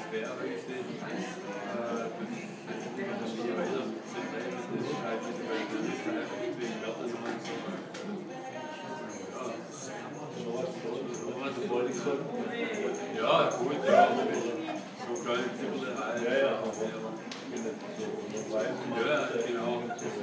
Ja, gut, ja. So kleine Zimmer halt. Ja, ja. Ja, genau.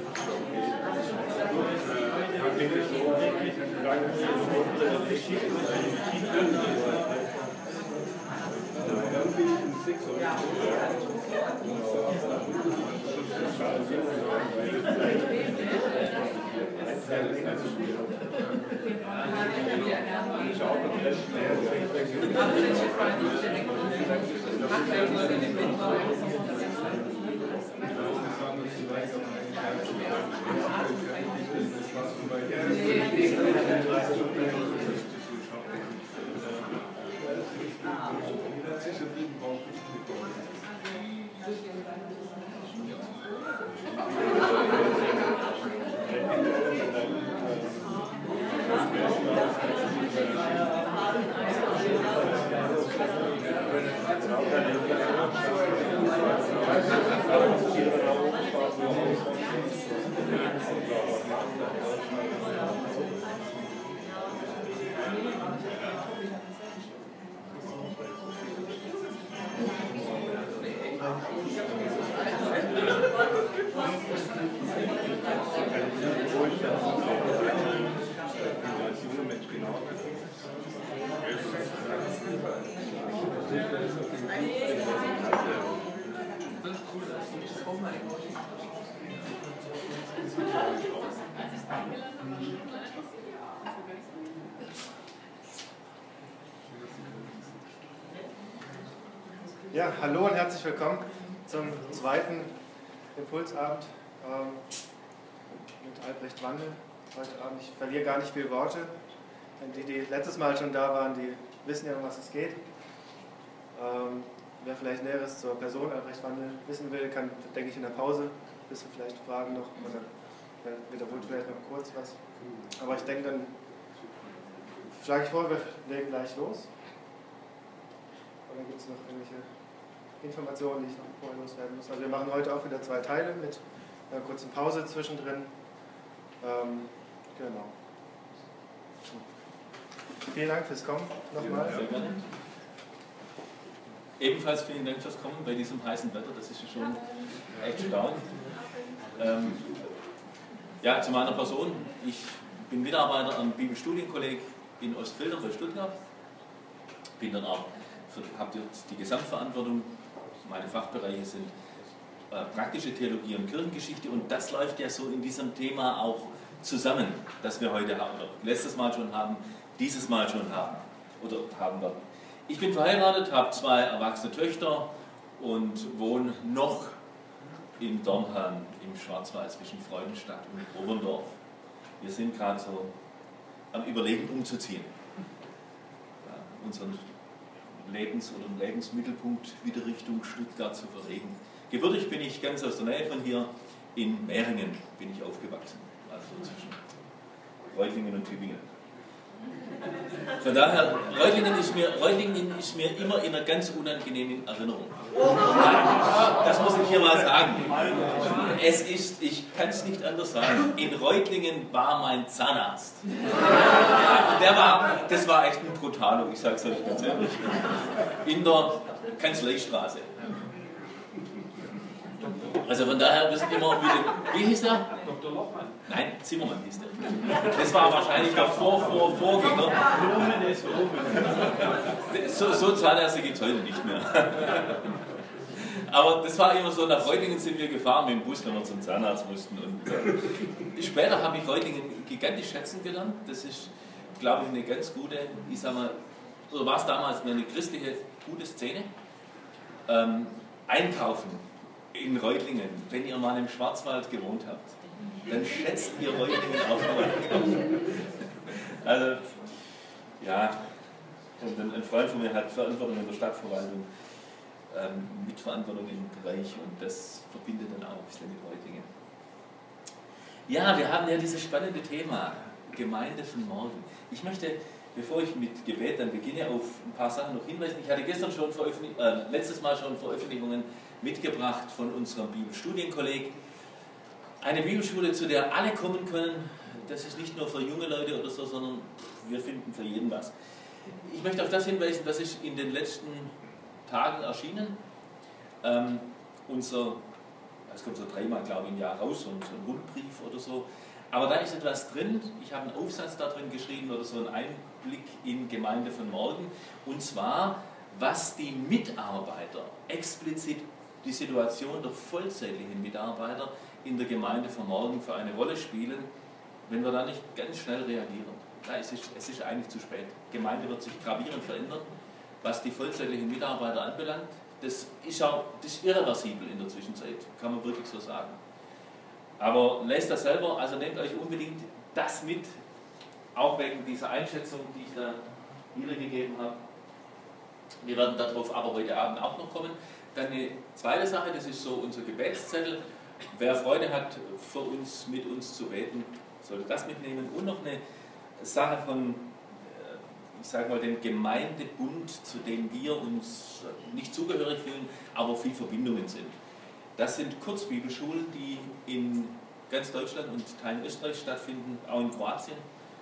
Ja, hallo und herzlich willkommen zum zweiten Impulsabend mit Albrecht Wandel heute Abend. Ich verliere gar nicht viele Worte, denn die letztes Mal schon da waren, die wissen ja, um was es geht. Wer vielleicht Näheres zur Person Albrecht Wandel wissen will, kann, denke ich, in der Pause ein bisschen vielleicht fragen noch oder wiederholt vielleicht noch kurz was. Aber ich denke, dann schlage ich vor, wir legen gleich los. Oder gibt es noch irgendwelche Informationen, die ich noch vorher loswerden muss? Also wir machen heute auch wieder 2 Teile mit einer kurzen Pause zwischendrin. Genau. Vielen Dank fürs Kommen nochmal. Sehr gerne. Ebenfalls vielen Dank fürs Kommen bei diesem heißen Wetter, das ist ja schon echt stark. Ja, zu meiner Person. Ich bin Mitarbeiter am Bibelstudienkolleg in Ostfildern bei Stuttgart. Bin dann auch habe die Gesamtverantwortung. Meine Fachbereiche sind praktische Theologie und Kirchengeschichte und das läuft ja so in diesem Thema auch zusammen, das wir heute haben, oder letztes Mal schon haben, dieses Mal schon haben oder haben werden. Ich bin verheiratet, habe 2 erwachsene Töchter und wohne noch in Dornheim im Schwarzwald zwischen Freudenstadt und Oberndorf. Wir sind gerade so am Überlegen, umzuziehen. Ja, unseren Lebensmittelpunkt wieder Richtung Stuttgart zu verlegen. Gebürtig bin ich ganz aus der Nähe von hier, in Mähringen bin ich aufgewachsen, also zwischen Reutlingen und Tübingen. Von daher, Reutlingen ist mir immer in einer ganz unangenehmen Erinnerung. Das muss ich hier mal sagen. Ich kann es nicht anders sagen. In Reutlingen war mein Zahnarzt. Das war echt ein Brutalo, ich sage es euch ganz ehrlich. In der Kanzleistraße. Also von daher, wir sind immer mit dem, wie hieß der? Dr. Lochmann. Nein, Zimmermann hieß der. Das war wahrscheinlich der Vorgänger. So Zahnärzte gibt es heute nicht mehr. Aber das war immer so, nach Reutlingen sind wir gefahren mit dem Bus, wenn wir zum Zahnarzt mussten. Und später habe ich Reutlingen gigantisch schätzen gelernt. Das ist, glaube ich, eine ganz gute, ich sag mal, oder war es damals eine christliche, gute Szene. Einkaufen in Reutlingen, wenn ihr mal im Schwarzwald gewohnt habt, dann schätzt ihr Reutlingen auch noch Einkaufen. Also, ja, und ein Freund von mir hat Verantwortung in der Stadtverwaltung, Mitverantwortung im Bereich und das verbindet dann auch ein bisschen mit Reutlingen. Ja, wir haben ja dieses spannende Thema, Gemeinde von morgen. Ich möchte bevor ich mit Gebet dann beginne, auf ein paar Sachen noch hinweisen. Ich hatte letztes Mal schon Veröffentlichungen mitgebracht von unserem Bibelstudienkolleg. Eine Bibelschule, zu der alle kommen können. Das ist nicht nur für junge Leute oder so, sondern wir finden für jeden was. Ich möchte auf das hinweisen, das ist in den letzten Tagen erschienen. Es kommt so dreimal, glaube ich, im Jahr raus, so ein Rundbrief oder so. Aber da ist etwas drin, ich habe einen Aufsatz da drin geschrieben oder so einen Einblick in Gemeinde von morgen. Und zwar, was die Mitarbeiter, explizit die Situation der vollzeitlichen Mitarbeiter in der Gemeinde von morgen für eine Rolle spielen, wenn wir da nicht ganz schnell reagieren. Es ist eigentlich zu spät. Die Gemeinde wird sich gravierend verändern, was die vollzeitlichen Mitarbeiter anbelangt. Das ist irreversibel in der Zwischenzeit, kann man wirklich so sagen. Aber lest das selber, also nehmt euch unbedingt das mit, auch wegen dieser Einschätzung, die ich da wiedergegeben habe. Wir werden darauf aber heute Abend auch noch kommen. Dann eine zweite Sache, das ist so unser Gebetszettel. Wer Freude hat, mit uns zu beten, sollte das mitnehmen. Und noch eine Sache von, ich sage mal, dem Gemeindebund, zu dem wir uns nicht zugehörig fühlen, aber viel Verbindungen sind. Das sind Kurzbibelschulen, die in ganz Deutschland und Teilen Österreich stattfinden, auch in Kroatien.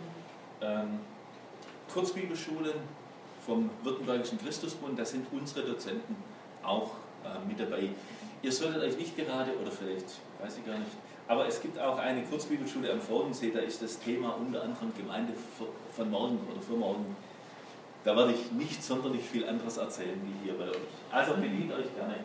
Kurzbibelschulen vom Württembergischen Christusbund, da sind unsere Dozenten auch mit dabei. Ihr solltet euch nicht gerade, oder vielleicht, weiß ich gar nicht, aber es gibt auch eine Kurzbibelschule am Vordensee, da ist das Thema unter anderem Gemeinde von morgen oder für morgen. Da werde ich nicht sonderlich viel anderes erzählen wie hier bei euch. Also bedient euch gerne.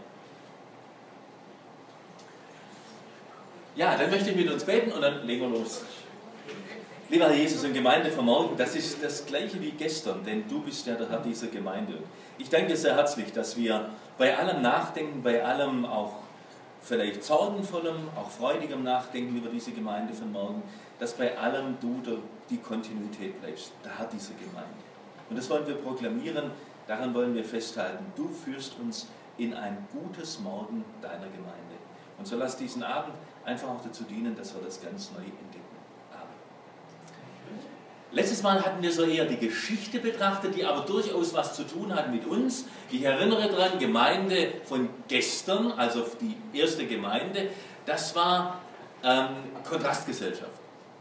Ja, dann möchte ich mit uns beten und dann legen wir los. Lieber Herr Jesus, in Gemeinde von morgen, das ist das Gleiche wie gestern, denn du bist ja der Herr dieser Gemeinde. Ich danke dir sehr herzlich, dass wir bei allem Nachdenken, bei allem auch vielleicht sorgenvollem, auch freudigem Nachdenken über diese Gemeinde von morgen, dass bei allem du die Kontinuität bleibst, der Herr dieser Gemeinde. Und das wollen wir proklamieren, daran wollen wir festhalten. Du führst uns in ein gutes Morgen deiner Gemeinde. Und so lass diesen Abend einfach auch dazu dienen, dass wir das ganz neu entdecken. Amen. Letztes Mal hatten wir so eher die Geschichte betrachtet, die aber durchaus was zu tun hat mit uns. Ich erinnere daran, Gemeinde von gestern, also die erste Gemeinde, das war Kontrastgesellschaft.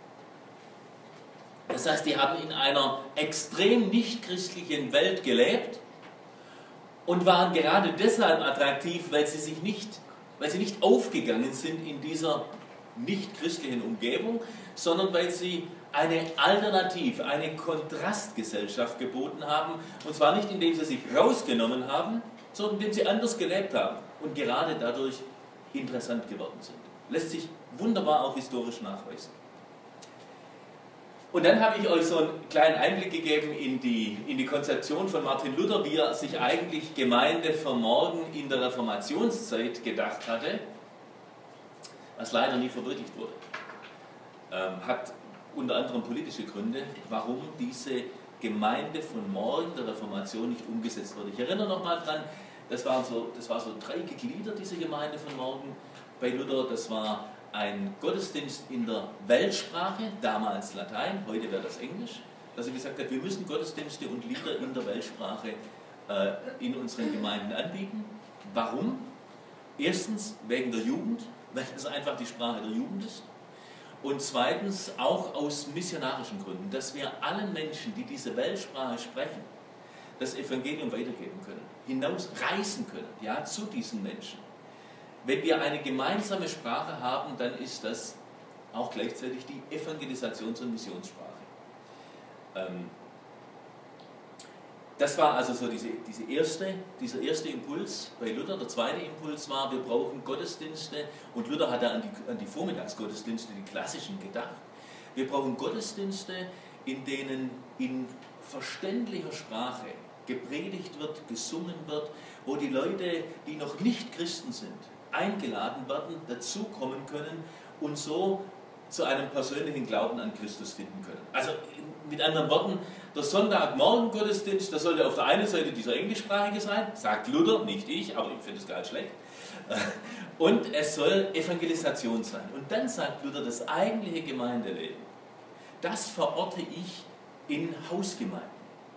Das heißt, die haben in einer extrem nicht-christlichen Welt gelebt und waren gerade deshalb attraktiv, weil sie nicht aufgegangen sind in dieser nicht-christlichen Umgebung, sondern weil sie eine Alternative, eine Kontrastgesellschaft geboten haben. Und zwar nicht, indem sie sich rausgenommen haben, sondern indem sie anders gelebt haben und gerade dadurch interessant geworden sind. Lässt sich wunderbar auch historisch nachweisen. Und dann habe ich euch so einen kleinen Einblick gegeben in die Konzeption von Martin Luther, wie er sich eigentlich Gemeinde für morgen in der Reformationszeit gedacht hatte, was leider nie verwirklicht wurde. Hat unter anderem politische Gründe, warum diese Gemeinde von morgen der Reformation nicht umgesetzt wurde. Ich erinnere nochmal dran, das war so 3 gegliedert, diese Gemeinde von morgen bei Luther. Das war ein Gottesdienst in der Weltsprache, damals Latein, heute wäre das Englisch, dass er gesagt hat, wir müssen Gottesdienste und Lieder in der Weltsprache in unseren Gemeinden anbieten. Warum? Erstens wegen der Jugend, weil es einfach die Sprache der Jugend ist. Und zweitens auch aus missionarischen Gründen, dass wir allen Menschen, die diese Weltsprache sprechen, das Evangelium weitergeben können, hinausreißen können, ja, zu diesen Menschen. Wenn wir eine gemeinsame Sprache haben, dann ist das auch gleichzeitig die Evangelisations- und Missionssprache. Das war also so dieser erste Impuls bei Luther. Der zweite Impuls war, wir brauchen Gottesdienste, und Luther hat da an die Vormittagsgottesdienste, die klassischen, gedacht. Wir brauchen Gottesdienste, in denen in verständlicher Sprache gepredigt wird, gesungen wird, wo die Leute, die noch nicht Christen sind, eingeladen werden, dazukommen können und so zu einem persönlichen Glauben an Christus finden können. Also mit anderen Worten, der Sonntagmorgen-Gottesdienst, das sollte auf der einen Seite dieser englischsprachige sein, sagt Luther, nicht ich, aber ich finde es gar nicht schlecht. Und es soll Evangelisation sein. Und dann sagt Luther, das eigentliche Gemeindeleben, das verorte ich in Hausgemeinden,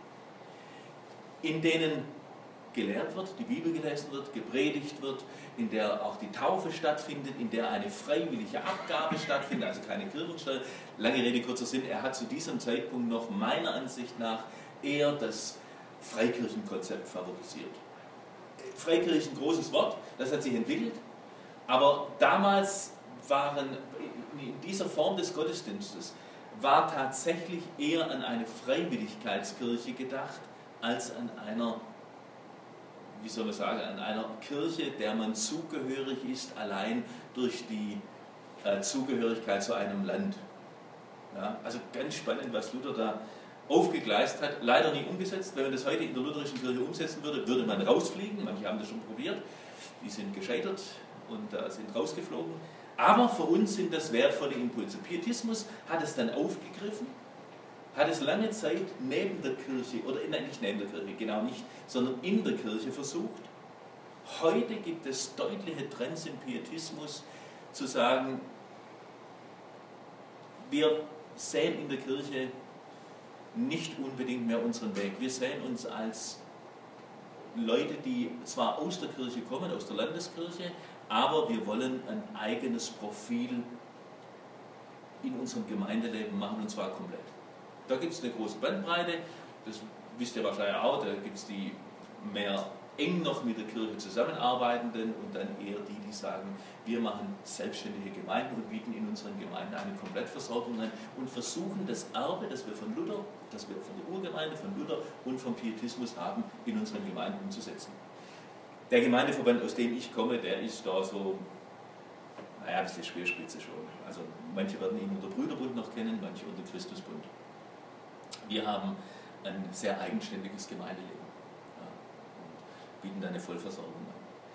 in denen gelehrt wird, die Bibel gelesen wird, gepredigt wird, in der auch die Taufe stattfindet, in der eine freiwillige Abgabe stattfindet, also keine Kirchensteuer. Lange Rede, kurzer Sinn, er hat zu diesem Zeitpunkt noch meiner Ansicht nach eher das Freikirchenkonzept favorisiert. Freikirche ist ein großes Wort, das hat sich entwickelt, aber damals waren in dieser Form des Gottesdienstes war tatsächlich eher an eine Freiwilligkeitskirche gedacht, als an einer, wie soll man sagen, an einer Kirche, der man zugehörig ist, allein durch die Zugehörigkeit zu einem Land. Ja, also ganz spannend, was Luther da aufgegleist hat, leider nie umgesetzt. Wenn man das heute in der lutherischen Kirche umsetzen würde, würde man rausfliegen. Manche haben das schon probiert, die sind gescheitert und sind rausgeflogen. Aber für uns sind das wertvolle Impulse. Pietismus hat es dann aufgegriffen, hat es lange Zeit neben der Kirche, oder nein, nicht neben der Kirche, genau nicht, sondern in der Kirche versucht. Heute gibt es deutliche Trends im Pietismus, zu sagen, wir sehen in der Kirche nicht unbedingt mehr unseren Weg. Wir sehen uns als Leute, die zwar aus der Kirche kommen, aus der Landeskirche, aber wir wollen ein eigenes Profil in unserem Gemeindeleben machen, und zwar komplett. Da gibt es eine große Bandbreite, das wisst ihr wahrscheinlich auch, da gibt es die mehr eng noch mit der Kirche zusammenarbeitenden und dann eher die, die sagen, wir machen selbstständige Gemeinden und bieten in unseren Gemeinden eine Komplettversorgung an und versuchen das Erbe, das wir von Luther, das wir von der Urgemeinde, von Luther und vom Pietismus haben, in unseren Gemeinden umzusetzen. Der Gemeindeverband, aus dem ich komme, der ist da so, naja, ein bisschen Speerspitze schon. Also manche werden ihn unter Brüderbund noch kennen, manche unter Christusbund. Wir haben ein sehr eigenständiges Gemeindeleben, ja, und bieten eine Vollversorgung an.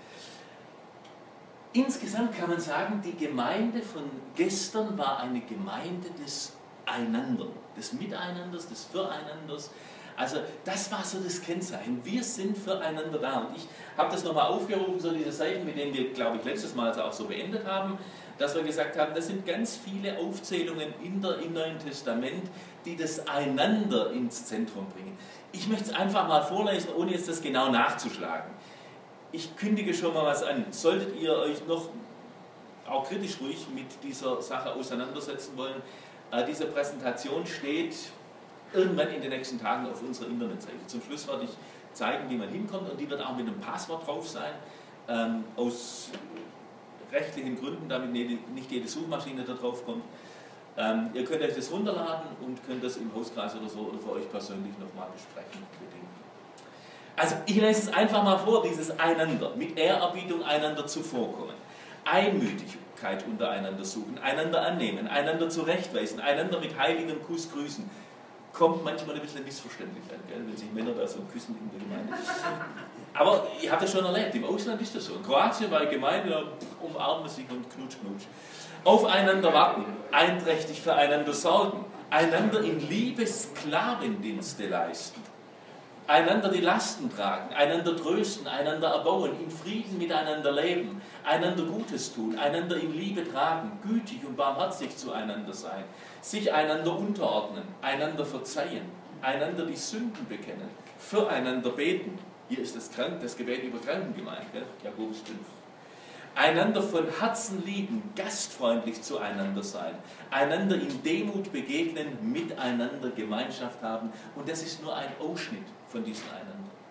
Insgesamt kann man sagen, die Gemeinde von gestern war eine Gemeinde des Einander, des Miteinanders, des Füreinanders. Also das war so das Kennzeichen. Wir sind füreinander da. Und ich habe das nochmal aufgerufen, so diese Seiten, mit denen wir, glaube ich, letztes Mal also auch so beendet haben, dass wir gesagt haben, das sind ganz viele Aufzählungen im Neuen Testament, die das Einander ins Zentrum bringen. Ich möchte es einfach mal vorlesen, ohne jetzt das genau nachzuschlagen. Ich kündige schon mal was an. Solltet ihr euch noch, auch kritisch ruhig, mit dieser Sache auseinandersetzen wollen, diese Präsentation steht irgendwann in den nächsten Tagen auf unserer Internetseite. Zum Schluss werde ich zeigen, wie man hinkommt, und die wird auch mit einem Passwort drauf sein, aus rechtlichen Gründen, damit nicht jede Suchmaschine da drauf kommt. Ihr könnt euch das runterladen und könnt das im Hauskreis oder so oder für euch persönlich nochmal besprechen. Also ich lese es einfach mal vor, dieses Einander, mit Ehrerbietung einander zuvorkommen, Einmütigkeit untereinander suchen, einander annehmen, einander zurechtweisen, einander mit heiligem Kuss grüßen. Kommt manchmal ein bisschen missverständlich an, gell, wenn sich Männer da so küssen in der Gemeinde. Aber ihr habt das schon erlebt, im Ausland ist das so. In Kroatien bei Gemeinde, da umarmen sich und knutsch, knutsch. Aufeinander warten, einträchtig füreinander sorgen, einander in Liebe Sklavendienste leisten, einander die Lasten tragen, einander trösten, einander erbauen, in Frieden miteinander leben, einander Gutes tun, einander in Liebe tragen, gütig und barmherzig zueinander sein, sich einander unterordnen, einander verzeihen, einander die Sünden bekennen, füreinander beten. Hier ist das Gebet über Kranken gemeint, gell? Jakobus 5. Einander von Herzen lieben, gastfreundlich zueinander sein, einander in Demut begegnen, miteinander Gemeinschaft haben. Und das ist nur ein Ausschnitt von diesem Einander.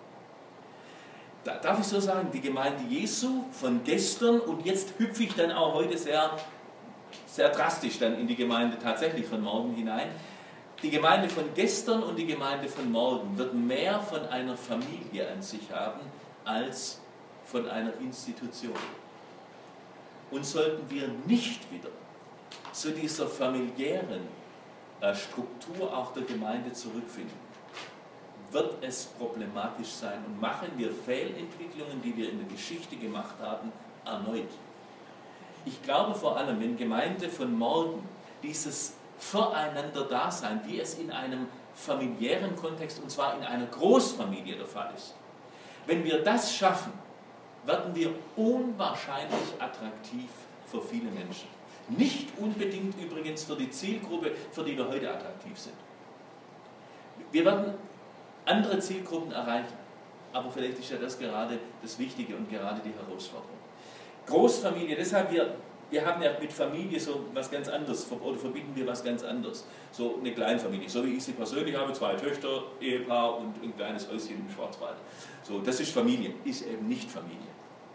Da darf ich so sagen, die Gemeinde Jesu von gestern, und jetzt hüpfe ich dann auch heute sehr, sehr drastisch dann in die Gemeinde tatsächlich von morgen hinein. Die Gemeinde von gestern und die Gemeinde von morgen wird mehr von einer Familie an sich haben, als von einer Institution. Und sollten wir nicht wieder zu dieser familiären Struktur auch der Gemeinde zurückfinden, wird es problematisch sein und machen wir Fehlentwicklungen, die wir in der Geschichte gemacht haben, erneut. Ich glaube vor allem, wenn Gemeinde von morgen dieses Füreinander-Dasein, wie es in einem familiären Kontext, und zwar in einer Großfamilie der Fall ist, wenn wir das schaffen, werden wir unwahrscheinlich attraktiv für viele Menschen. Nicht unbedingt übrigens für die Zielgruppe, für die wir heute attraktiv sind. Wir werden andere Zielgruppen erreichen, aber vielleicht ist ja das gerade das Wichtige und gerade die Herausforderung. Großfamilie, deshalb wir haben ja mit Familie so was ganz anderes, oder verbinden wir was ganz anderes. So eine Kleinfamilie, so wie ich sie persönlich habe, 2 Töchter, Ehepaar und ein kleines Häuschen im Schwarzwald. So, das ist Familie, ist eben nicht Familie.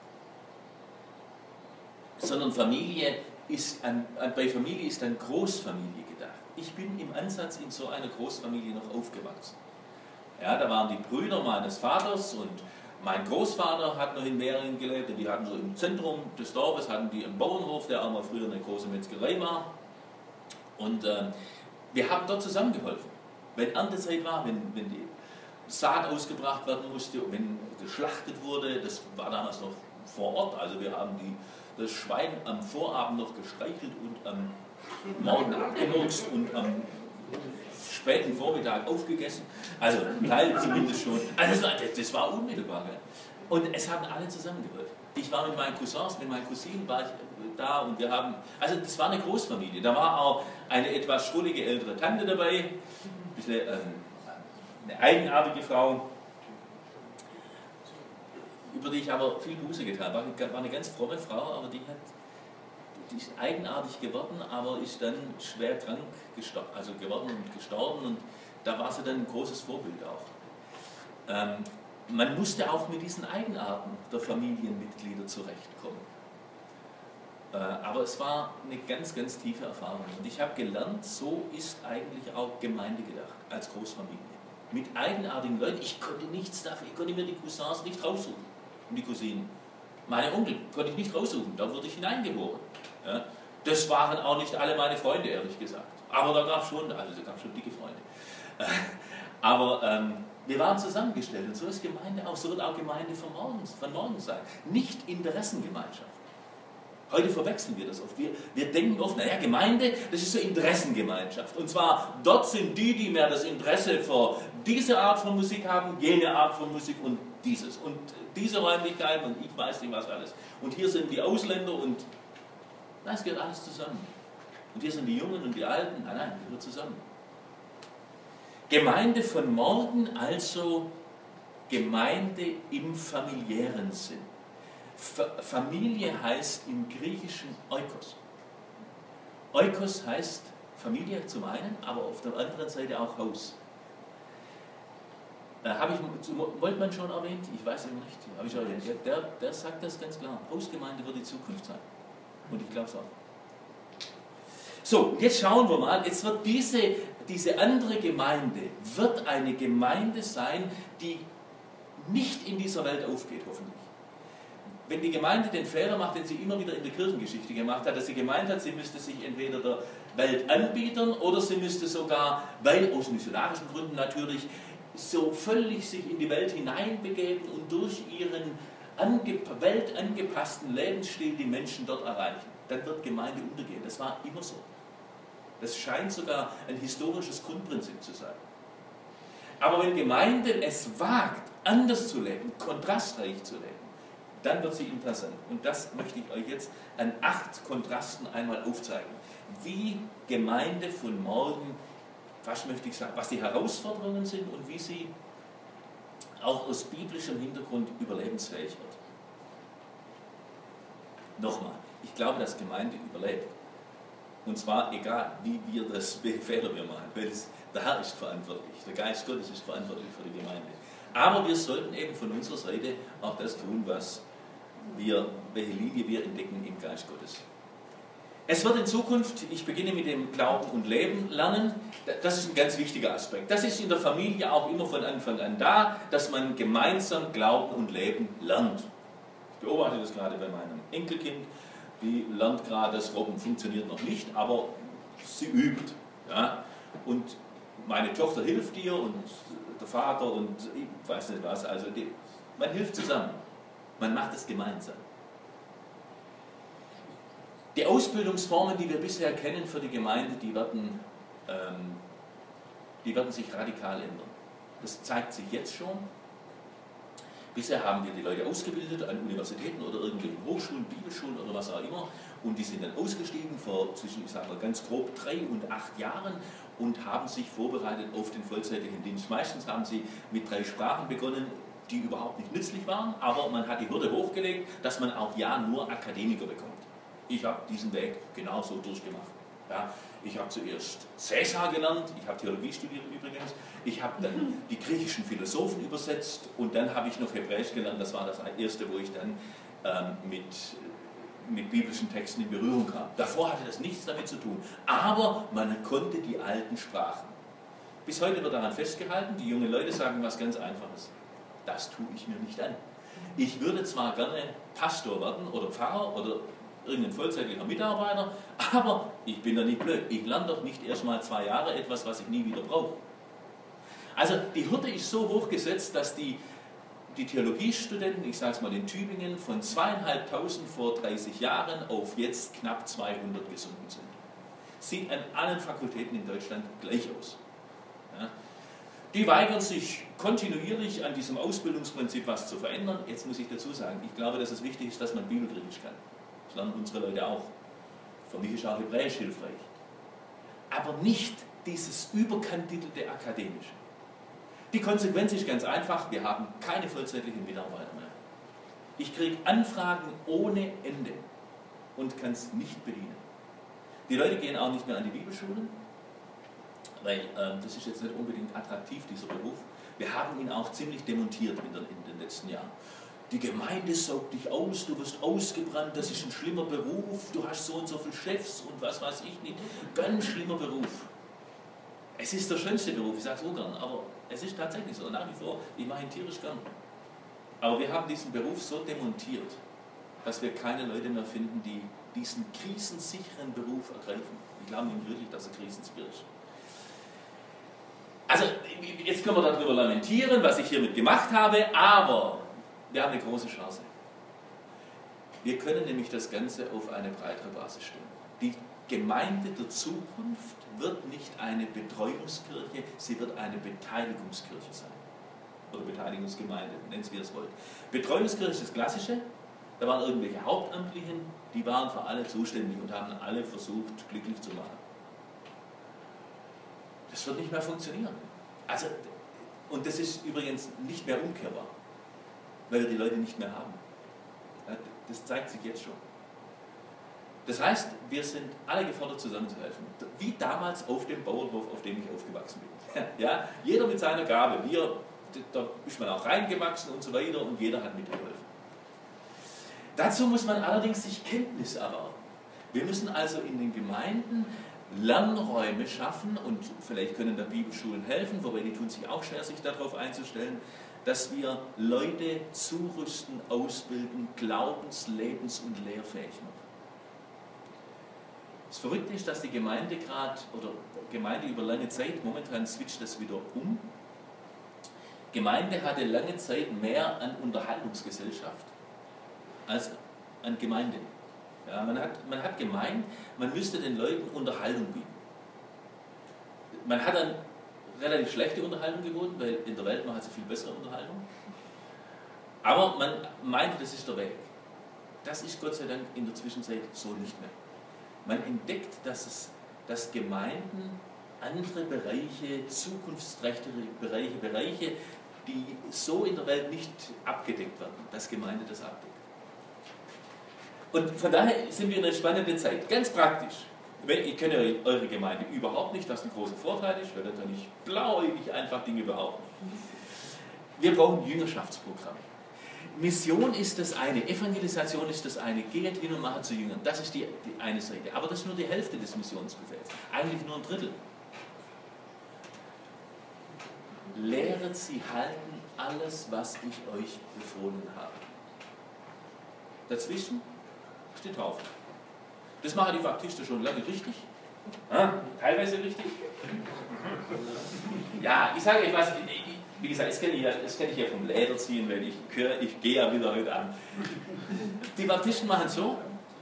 Sondern bei Familie ist dann Großfamilie gedacht. Ich bin im Ansatz in so einer Großfamilie noch aufgewachsen. Ja, da waren die Brüder meines Vaters und mein Großvater hat noch in Mähringen gelebt und die hatten so im Zentrum des Dorfes hatten die einen Bauernhof, der auch mal früher eine große Metzgerei war. Und wir haben dort zusammengeholfen. Wenn Erntezeit war, wenn die Saat ausgebracht werden musste, wenn geschlachtet wurde, das war damals noch vor Ort, also wir haben das Schwein am Vorabend noch gestreichelt und am Morgen abgemurkst und am späten Vormittag aufgegessen, also ein Teil zumindest schon. Also das war unmittelbar. Gell? Und es haben alle zusammengeholfen. Ich war mit meinen Cousins, mit meinen Cousinen war ich da und wir haben, also das war eine Großfamilie. Da war auch eine etwas schrullige ältere Tante dabei, ein bisschen eine eigenartige Frau, über die ich aber viel Buße getan habe. War eine ganz fromme Frau, aber die ist eigenartig geworden, aber ist dann schwer krank geworden und gestorben und da war sie dann ein großes Vorbild auch. Man musste auch mit diesen Eigenarten der Familienmitglieder zurechtkommen. Aber es war eine ganz, ganz tiefe Erfahrung und ich habe gelernt, so ist eigentlich auch Gemeinde gedacht, als Großfamilie. Mit eigenartigen Leuten, ich konnte nichts dafür, ich konnte mir die Cousins nicht raussuchen und die Cousinen. Meine Onkel konnte ich nicht raussuchen, da wurde ich hineingeboren. Ja, das waren auch nicht alle meine Freunde, ehrlich gesagt. Aber da gab es schon dicke Freunde. Aber wir waren zusammengestellt und so ist Gemeinde auch, so wird auch Gemeinde von morgen sein. Nicht Interessengemeinschaft. Heute verwechseln wir das oft. Wir denken oft, naja, Gemeinde, das ist so Interessengemeinschaft. Und zwar, dort sind die mehr das Interesse für diese Art von Musik haben, jene Art von Musik und dieses. Und diese Räumlichkeiten und ich weiß nicht was alles. Und hier sind die Ausländer und das gehört alles zusammen. Und hier sind die Jungen und die Alten. Nein, das gehört zusammen. Gemeinde von morgen, also Gemeinde im familiären Sinn. Familie heißt im Griechischen Oikos. Oikos heißt Familie zum einen, aber auf der anderen Seite auch Haus. Moltmann schon erwähnt? Ich weiß immer nicht. Habe ich erwähnt. Der sagt das ganz klar. Hausgemeinde wird die Zukunft sein. Und ich glaube es auch. So, jetzt schauen wir mal. Jetzt wird diese andere Gemeinde, wird eine Gemeinde sein, die nicht in dieser Welt aufgeht, hoffentlich. Wenn die Gemeinde den Fehler macht, den sie immer wieder in der Kirchengeschichte gemacht hat, dass sie gemeint hat, sie müsste sich entweder der Welt anbieten oder sie müsste sogar, weil aus missionarischen Gründen natürlich, so völlig sich in die Welt hineinbegeben und durch ihren weltangepassten Lebensstil die Menschen dort erreichen. Dann wird Gemeinde untergehen. Das war immer so. Das scheint sogar ein historisches Grundprinzip zu sein. Aber wenn Gemeinde es wagt, anders zu leben, kontrastreich zu leben, dann wird sie interessant. Und das möchte ich euch jetzt an 8 Kontrasten einmal aufzeigen. Wie Gemeinde von morgen, was möchte ich sagen, was die Herausforderungen sind und wie sie auch aus biblischem Hintergrund überlebensfähig wird. Nochmal, ich glaube, dass Gemeinde überlebt. Und zwar egal, welche Fehler wir machen, weil der Herr ist verantwortlich, der Geist Gottes ist verantwortlich für die Gemeinde. Aber wir sollten eben von unserer Seite auch das tun, welche Linie wir entdecken im Geist Gottes. Es wird in Zukunft, ich beginne mit dem Glauben und Leben lernen, das ist ein ganz wichtiger Aspekt. Das ist in der Familie auch immer von Anfang an da, dass man gemeinsam Glauben und Leben lernt. Ich beobachte das gerade bei meinem Enkelkind, die lernt gerade, das Robben funktioniert noch nicht, aber sie übt. Ja? Und meine Tochter hilft ihr und der Vater und ich weiß nicht was, also man hilft zusammen, man macht es gemeinsam. Die Ausbildungsformen, die wir bisher kennen für die Gemeinde, die werden sich radikal ändern. Das zeigt sich jetzt schon. Bisher haben wir die Leute ausgebildet an Universitäten oder irgendwelchen Hochschulen, Bibelschulen oder was auch immer und die sind dann ausgestiegen vor zwischen, ich sage mal ganz grob, 3 und 8 Jahren und haben sich vorbereitet auf den vollzeitlichen Dienst. Meistens haben sie mit 3 Sprachen begonnen, die überhaupt nicht nützlich waren, aber man hat die Hürde hochgelegt, dass man auch ja nur Akademiker bekommt. Ich habe diesen Weg genauso durchgemacht. Ja, ich habe zuerst Cäsar gelernt, ich habe Theologie studiert übrigens, ich habe dann die griechischen Philosophen übersetzt und dann habe ich noch Hebräisch gelernt, das war das erste, wo ich dann mit biblischen Texten in Berührung kam. Davor hatte das nichts damit zu tun, aber man konnte die alten Sprachen. Bis heute wird daran festgehalten, die jungen Leute sagen was ganz Einfaches: Das tue ich mir nicht an. Ich würde zwar gerne Pastor werden oder Pfarrer oder irgendein vollzeitlicher Mitarbeiter, aber ich bin doch nicht blöd. Ich lerne doch nicht erst mal 2 Jahre etwas, was ich nie wieder brauche. Also die Hürde ist so hoch gesetzt, dass die Theologiestudenten, ich sage es mal in Tübingen, von 2.500 vor 30 Jahren auf jetzt knapp 200 gesunken sind. Sieht an allen Fakultäten in Deutschland gleich aus. Ja. Die weigern sich kontinuierlich an diesem Ausbildungsprinzip was zu verändern. Jetzt muss ich dazu sagen, ich glaube, dass es wichtig ist, dass man Bibelgriechisch kann. Das lernen unsere Leute auch. Für mich ist auch Hebräisch hilfreich. Aber nicht dieses überkandidelte Akademische. Die Konsequenz ist ganz einfach, wir haben keine vollzeitlichen Mitarbeiter mehr. Ich kriege Anfragen ohne Ende und kann es nicht bedienen. Die Leute gehen auch nicht mehr an die Bibelschulen, weil das ist jetzt nicht unbedingt attraktiv, dieser Beruf. Wir haben ihn auch ziemlich demontiert in den letzten Jahren. Die Gemeinde saugt dich aus, du wirst ausgebrannt, das ist ein schlimmer Beruf, du hast so und so viele Chefs und was weiß ich nicht. Ganz schlimmer Beruf. Es ist der schönste Beruf, ich sage es so gern, aber es ist tatsächlich so, nach wie vor, ich mache ihn tierisch gern. Aber wir haben diesen Beruf so demontiert, dass wir keine Leute mehr finden, die diesen krisensicheren Beruf ergreifen. Ich glaube nicht wirklich, dass er krisensicher ist. Also, jetzt können wir darüber lamentieren, was ich hiermit gemacht habe, aber wir haben eine große Chance. Wir können nämlich das Ganze auf eine breitere Basis stellen. Die Gemeinde der Zukunft wird nicht eine Betreuungskirche, sie wird eine Beteiligungskirche sein. Oder Beteiligungsgemeinde, nennt es wie ihr es wollt. Betreuungskirche ist das Klassische, da waren irgendwelche Hauptamtlichen, die waren für alle zuständig und haben alle versucht, glücklich zu machen. Das wird nicht mehr funktionieren. Also, und das ist übrigens nicht mehr umkehrbar, weil wir die Leute nicht mehr haben. Das zeigt sich jetzt schon. Das heißt, wir sind alle gefordert, zusammenzuhelfen. Wie damals auf dem Bauernhof, auf dem ich aufgewachsen bin. Ja, jeder mit seiner Gabe. Da ist man auch reingewachsen und so weiter und jeder hat mitgeholfen. Dazu muss man allerdings sich Kenntnis erwerben. Wir müssen also in den Gemeinden Lernräume schaffen und vielleicht können da Bibelschulen helfen, wobei die tun sich auch schwer, sich darauf einzustellen, dass wir Leute zurüsten, ausbilden, glaubens-, lebens- und lehrfähig machen. Das Verrückte ist, dass die Gemeinde über lange Zeit, momentan switcht das wieder um, Gemeinde hatte lange Zeit mehr an Unterhaltungsgesellschaft als an Gemeinde. Ja, man hat gemeint, man müsste den Leuten Unterhaltung bieten. Man hat dann relativ schlechte Unterhaltung geboten, weil in der Welt man hat so viel bessere Unterhaltung. Aber man meinte, das ist der Weg. Das ist Gott sei Dank in der Zwischenzeit so nicht mehr. Man entdeckt, dass Gemeinden andere Bereiche, zukunftsträchtige Bereiche, die so in der Welt nicht abgedeckt werden, dass Gemeinde das abdeckt. Und von daher sind wir in einer spannenden Zeit. Ganz praktisch. Ich kenne eure Gemeinde überhaupt nicht, was ein großer Vorteil ist, weil da kann ich blauäugig einfach Dinge behaupten. Wir brauchen Jüngerschaftsprogramme. Mission ist das eine, Evangelisation ist das eine, geht hin und macht zu Jüngern. Das ist die eine Seite. Aber das ist nur die Hälfte des Missionsbefehls. Eigentlich nur ein Drittel. Lehret sie halten alles, was ich euch befohlen habe. Dazwischen ist die Taufe. Das machen die Baptisten schon lange richtig. Teilweise richtig. Ja, ich sage euch was, wie gesagt, das kann ich ja vom Leder ziehen, weil ich gehe ja wieder heute an. Die Baptisten machen so,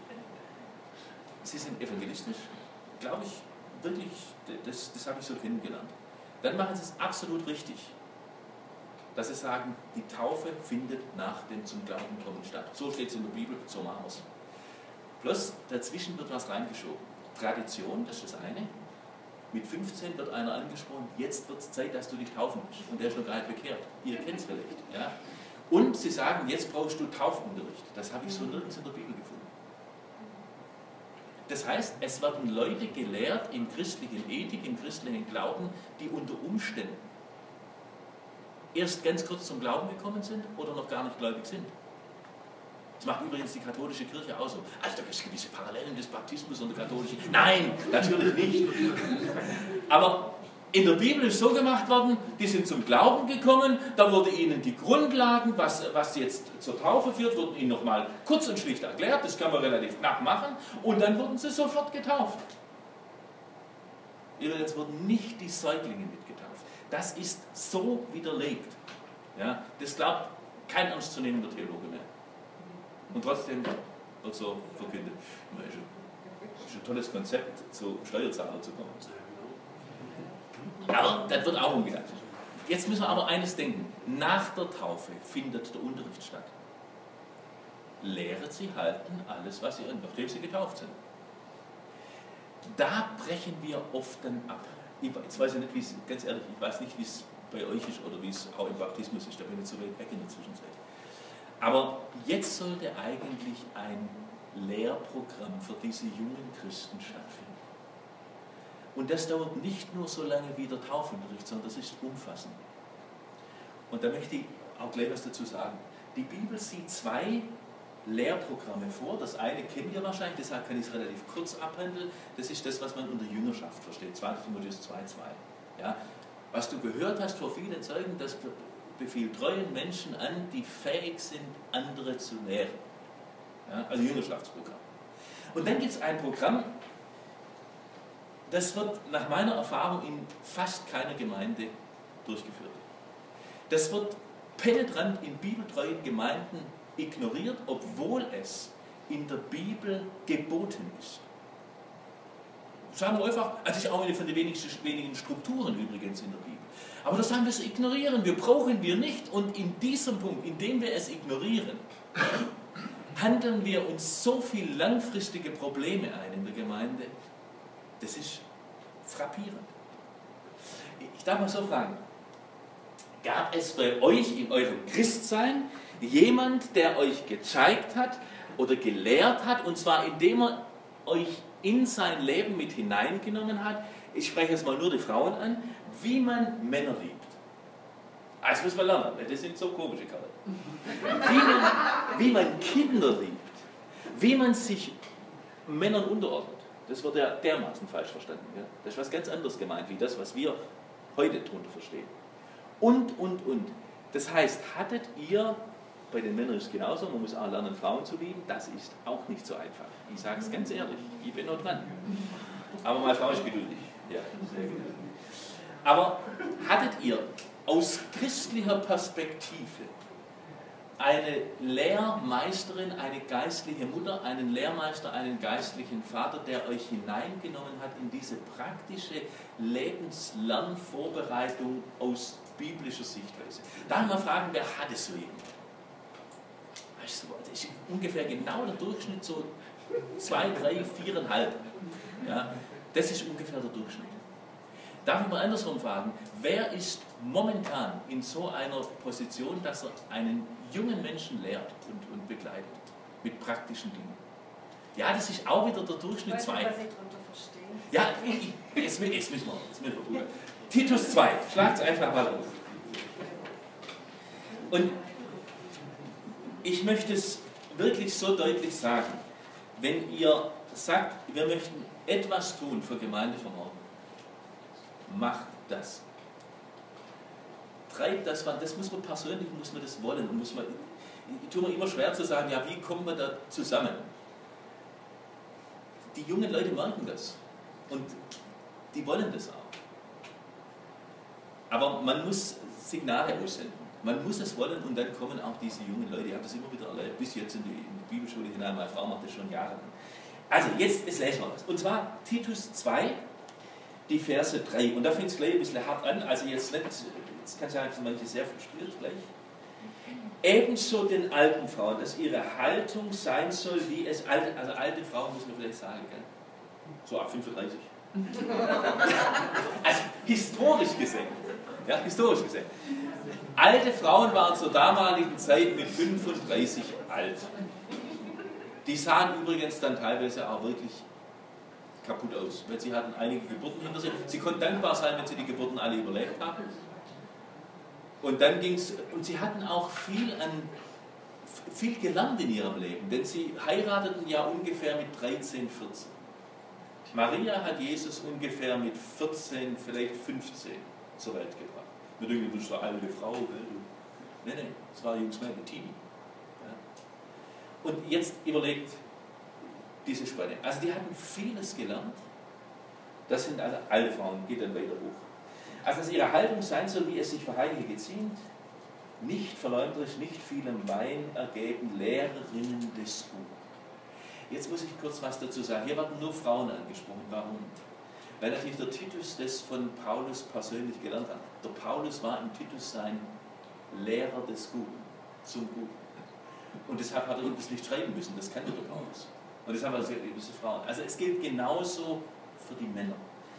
sie sind evangelistisch, glaube ich, wirklich, das habe ich so kennengelernt. Dann machen sie es absolut richtig, dass sie sagen, die Taufe findet nach dem zum Glauben kommen statt. So steht es in der Bibel, so machen wir es. Plus, dazwischen wird was reingeschoben. Tradition, das ist das eine. Mit 15 wird einer angesprochen, jetzt wird es Zeit, dass du dich taufen musst. Und der ist noch gar nicht bekehrt. Ihr kennt es vielleicht. Ja? Und sie sagen, jetzt brauchst du Taufunterricht. Das habe ich so nirgends in der Bibel gefunden. Das heißt, es werden Leute gelehrt in christlichen Ethik, im christlichen Glauben, die unter Umständen erst ganz kurz zum Glauben gekommen sind oder noch gar nicht gläubig sind. Das macht übrigens die katholische Kirche auch so. Also da gibt es gewisse Parallelen des Baptismus und der katholischen. Nein, natürlich nicht. Aber in der Bibel ist so gemacht worden, die sind zum Glauben gekommen, da wurde ihnen die Grundlagen, was jetzt zur Taufe führt, wurden ihnen nochmal kurz und schlicht erklärt, das kann man relativ knapp machen, und dann wurden sie sofort getauft. Übrigens wurden nicht die Säuglinge mitgetauft. Das ist so widerlegt. Ja, das glaubt kein ernstzunehmender Theologe mehr. Und trotzdem wird so verkündet. Das ist ein tolles Konzept, zu Steuerzahler zu kommen. Aber das wird auch umgegangen. Jetzt müssen wir aber eines denken. Nach der Taufe findet der Unterricht statt. Lehret sie halten alles, was sie, nachdem sie getauft sind. Da brechen wir oft dann ab. Jetzt weiß ich nicht, wie es, ganz ehrlich, ich weiß nicht, wie es bei euch ist oder wie es auch im Baptismus ist. Da bin ich so weit weg in der Zwischenzeit. Aber jetzt sollte eigentlich ein Lehrprogramm für diese jungen Christen stattfinden. Und das dauert nicht nur so lange wie der Taufunterricht, sondern das ist umfassend. Und da möchte ich auch gleich was dazu sagen. Die Bibel sieht zwei Lehrprogramme vor. Das eine kennt ihr wahrscheinlich, deshalb kann ich es relativ kurz abhandeln. Das ist das, was man unter Jüngerschaft versteht. 2. Timotheus 2,2. Ja? Was du gehört hast vor vielen Zeugen, das befiehlt treuen Menschen an, die fähig sind, andere zu lehren. Ja? Also Jüngerschaftsprogramm. Und dann gibt es ein Programm, das wird nach meiner Erfahrung in fast keiner Gemeinde durchgeführt. Das wird penetrant in bibeltreuen Gemeinden ignoriert, obwohl es in der Bibel geboten ist. Sagen wir einfach, das ist auch eine von den wenigen Strukturen übrigens in der Bibel. Aber das haben wir so ignorieren, brauchen wir nicht. Und in diesem Punkt, in dem wir es ignorieren, handeln wir uns so viele langfristige Probleme ein in der Gemeinde. Das ist frappierend. Ich darf mal so fragen, gab es bei euch in eurem Christsein jemand, der euch gezeigt hat oder gelehrt hat, und zwar indem er euch in sein Leben mit hineingenommen hat, ich spreche jetzt mal nur die Frauen an, wie man Männer liebt? Das müssen wir lernen, weil das sind so komische Kerle. Wie man Kinder liebt, wie man sich Männern unterordnet. Das wird ja dermaßen falsch verstanden. Ja? Das ist was ganz anderes gemeint, wie das, was wir heute darunter verstehen. Und. Das heißt, hattet ihr, bei den Männern ist es genauso, man muss auch lernen, Frauen zu lieben, das ist auch nicht so einfach. Ich sage es ganz ehrlich, ich bin noch dran. Aber meine Frau ist geduldig. Ja, sehr gut. Aber hattet ihr aus christlicher Perspektive eine Lehrmeisterin, eine geistliche Mutter, einen Lehrmeister, einen geistlichen Vater, der euch hineingenommen hat in diese praktische Lebenslernvorbereitung aus biblischer Sichtweise? Dann mal fragen, wer hat es so jemand? Weißt du, das ist ungefähr genau der Durchschnitt, so 2, 3, 4,5. Ja, das ist ungefähr der Durchschnitt. Darf ich mal andersrum fragen, wer ist momentan in so einer Position, dass er einen jungen Menschen lehrt und begleitet mit praktischen Dingen? Ja, das ist auch wieder der Durchschnitt 2. Was ich darunter verstehe. Ja, jetzt müssen wir drüber. Titus 2, schlagt es einfach mal auf. Und ich möchte es wirklich so deutlich sagen, wenn ihr sagt, wir möchten etwas tun für Gemeinde von morgen, macht das. Treibt das, das muss man persönlich, muss man das wollen. Und ich tue mir immer schwer zu sagen, ja, wie kommen wir da zusammen? Die jungen Leute merken das. Und die wollen das auch. Aber man muss Signale aussenden. Man muss es wollen und dann kommen auch diese jungen Leute. Ich habe das immer wieder erlebt, bis jetzt in die Bibelschule hinein. Meine Frau macht das schon jahrelang. Also, jetzt lesen wir das. Und zwar Titus 2, die Verse 3. Und da fängt es gleich ein bisschen hart an. Also jetzt nicht, jetzt kann sein, dass manche sehr frustriert gleich. Ebenso den alten Frauen, dass ihre Haltung sein soll, wie es alte Frauen, muss man vielleicht sagen, gell? So ab 35. Also historisch gesehen. Ja, historisch gesehen. Alte Frauen waren zur damaligen Zeit mit 35 alt. Die sahen übrigens dann teilweise auch wirklich kaputt aus, weil sie hatten einige Geburten hinter sich. Sie konnten dankbar sein, wenn sie die Geburten alle überlebt haben. Und dann ging's, und sie hatten auch viel gelernt in ihrem Leben, denn sie heirateten ja ungefähr mit 13, 14. Maria hat Jesus ungefähr mit 14, vielleicht 15 zur Welt gebracht. Wir denken, du bist eine alte Frau. Nein, das war ein junges Mädchen, Teenie. Ja. Und jetzt überlegt diese Spanne. Also die hatten vieles gelernt. Das sind also alte Frauen, geht dann weiter hoch. Also dass ihre Haltung sein soll, wie es sich für Heilige geziemt, nicht verleumderisch, nicht vielem Wein ergeben, Lehrerinnen des Guten. Jetzt muss ich kurz was dazu sagen. Hier werden nur Frauen angesprochen. Warum? Weil natürlich der Titus das von Paulus persönlich gelernt hat. Der Paulus war im Titus sein Lehrer des Guten, zum Guten. Und deshalb hat er ihm das nicht schreiben müssen, das kannte der Paulus. Und deshalb hat er gesagt, diese Frauen. Also es gilt genauso für die Männer.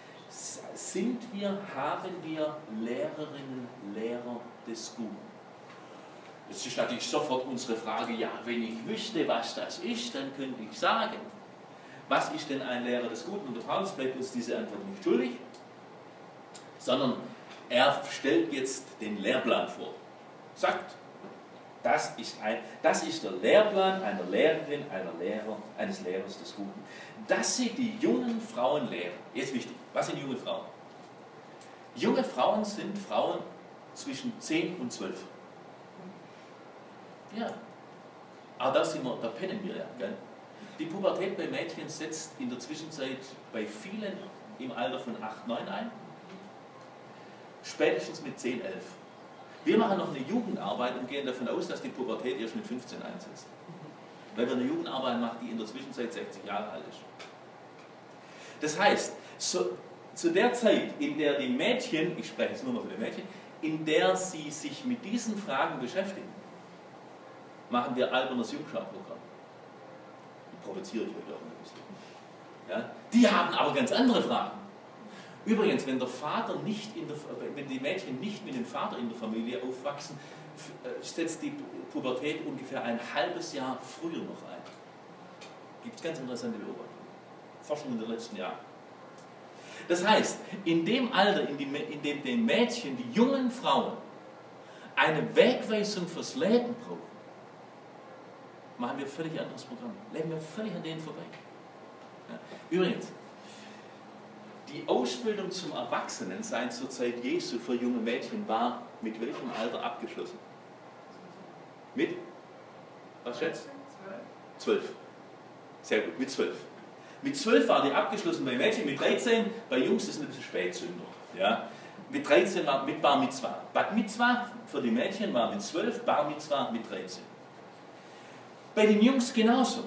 Haben wir Lehrerinnen, Lehrer des Guten? Jetzt ist natürlich sofort unsere Frage, ja, wenn ich wüsste, was das ist, dann könnte ich sagen, was ist denn ein Lehrer des Guten? Und der Paulus bleibt uns diese Antwort nicht schuldig, sondern er stellt jetzt den Lehrplan vor. Sagt, das ist der Lehrplan einer Lehrerin, eines Lehrers des Guten. Dass sie die jungen Frauen lehren. Jetzt wichtig, was sind junge Frauen? Junge Frauen sind Frauen zwischen 10 und 12. Ja, aber da pennen wir ja. Gell? Die Pubertät bei Mädchen setzt in der Zwischenzeit bei vielen im Alter von 8, 9 ein, spätestens mit 10, 11. Wir machen noch eine Jugendarbeit und gehen davon aus, dass die Pubertät erst mit 15 einsetzt. Weil wir eine Jugendarbeit machen, die in der Zwischenzeit 60 Jahre alt ist. Das heißt, zu der Zeit, in der die Mädchen, ich spreche jetzt nur noch für die Mädchen, in der sie sich mit diesen Fragen beschäftigen, machen wir albernes Jungschar-Programm. Die provoziere ich heute auch ein bisschen. Ja? Die haben aber ganz andere Fragen. Übrigens, wenn die Mädchen nicht mit dem Vater in der Familie aufwachsen, setzt die Pubertät ungefähr ein halbes Jahr früher noch ein. Gibt es ganz interessante Beobachtungen. Forschung in den letzten Jahren. Das heißt, in dem Alter, in dem die Mädchen, die jungen Frauen, eine Wegweisung fürs Leben brauchen, machen wir ein völlig anderes Programm. Leben wir völlig an denen vorbei. Ja. Übrigens, die Ausbildung zum Erwachsenensein zur Zeit Jesu für junge Mädchen war mit welchem Alter abgeschlossen? Mit? Was schätzt? 12. Sehr gut, mit 12. Mit 12 war die abgeschlossen bei Mädchen, mit 13, bei Jungs ist es ein bisschen Spätzünder. Ja? Mit 13 war mit Bar Mitzvah. Bat Mitzvah für die Mädchen war mit 12, Bar Mitzvah mit 13. Bei den Jungs genauso.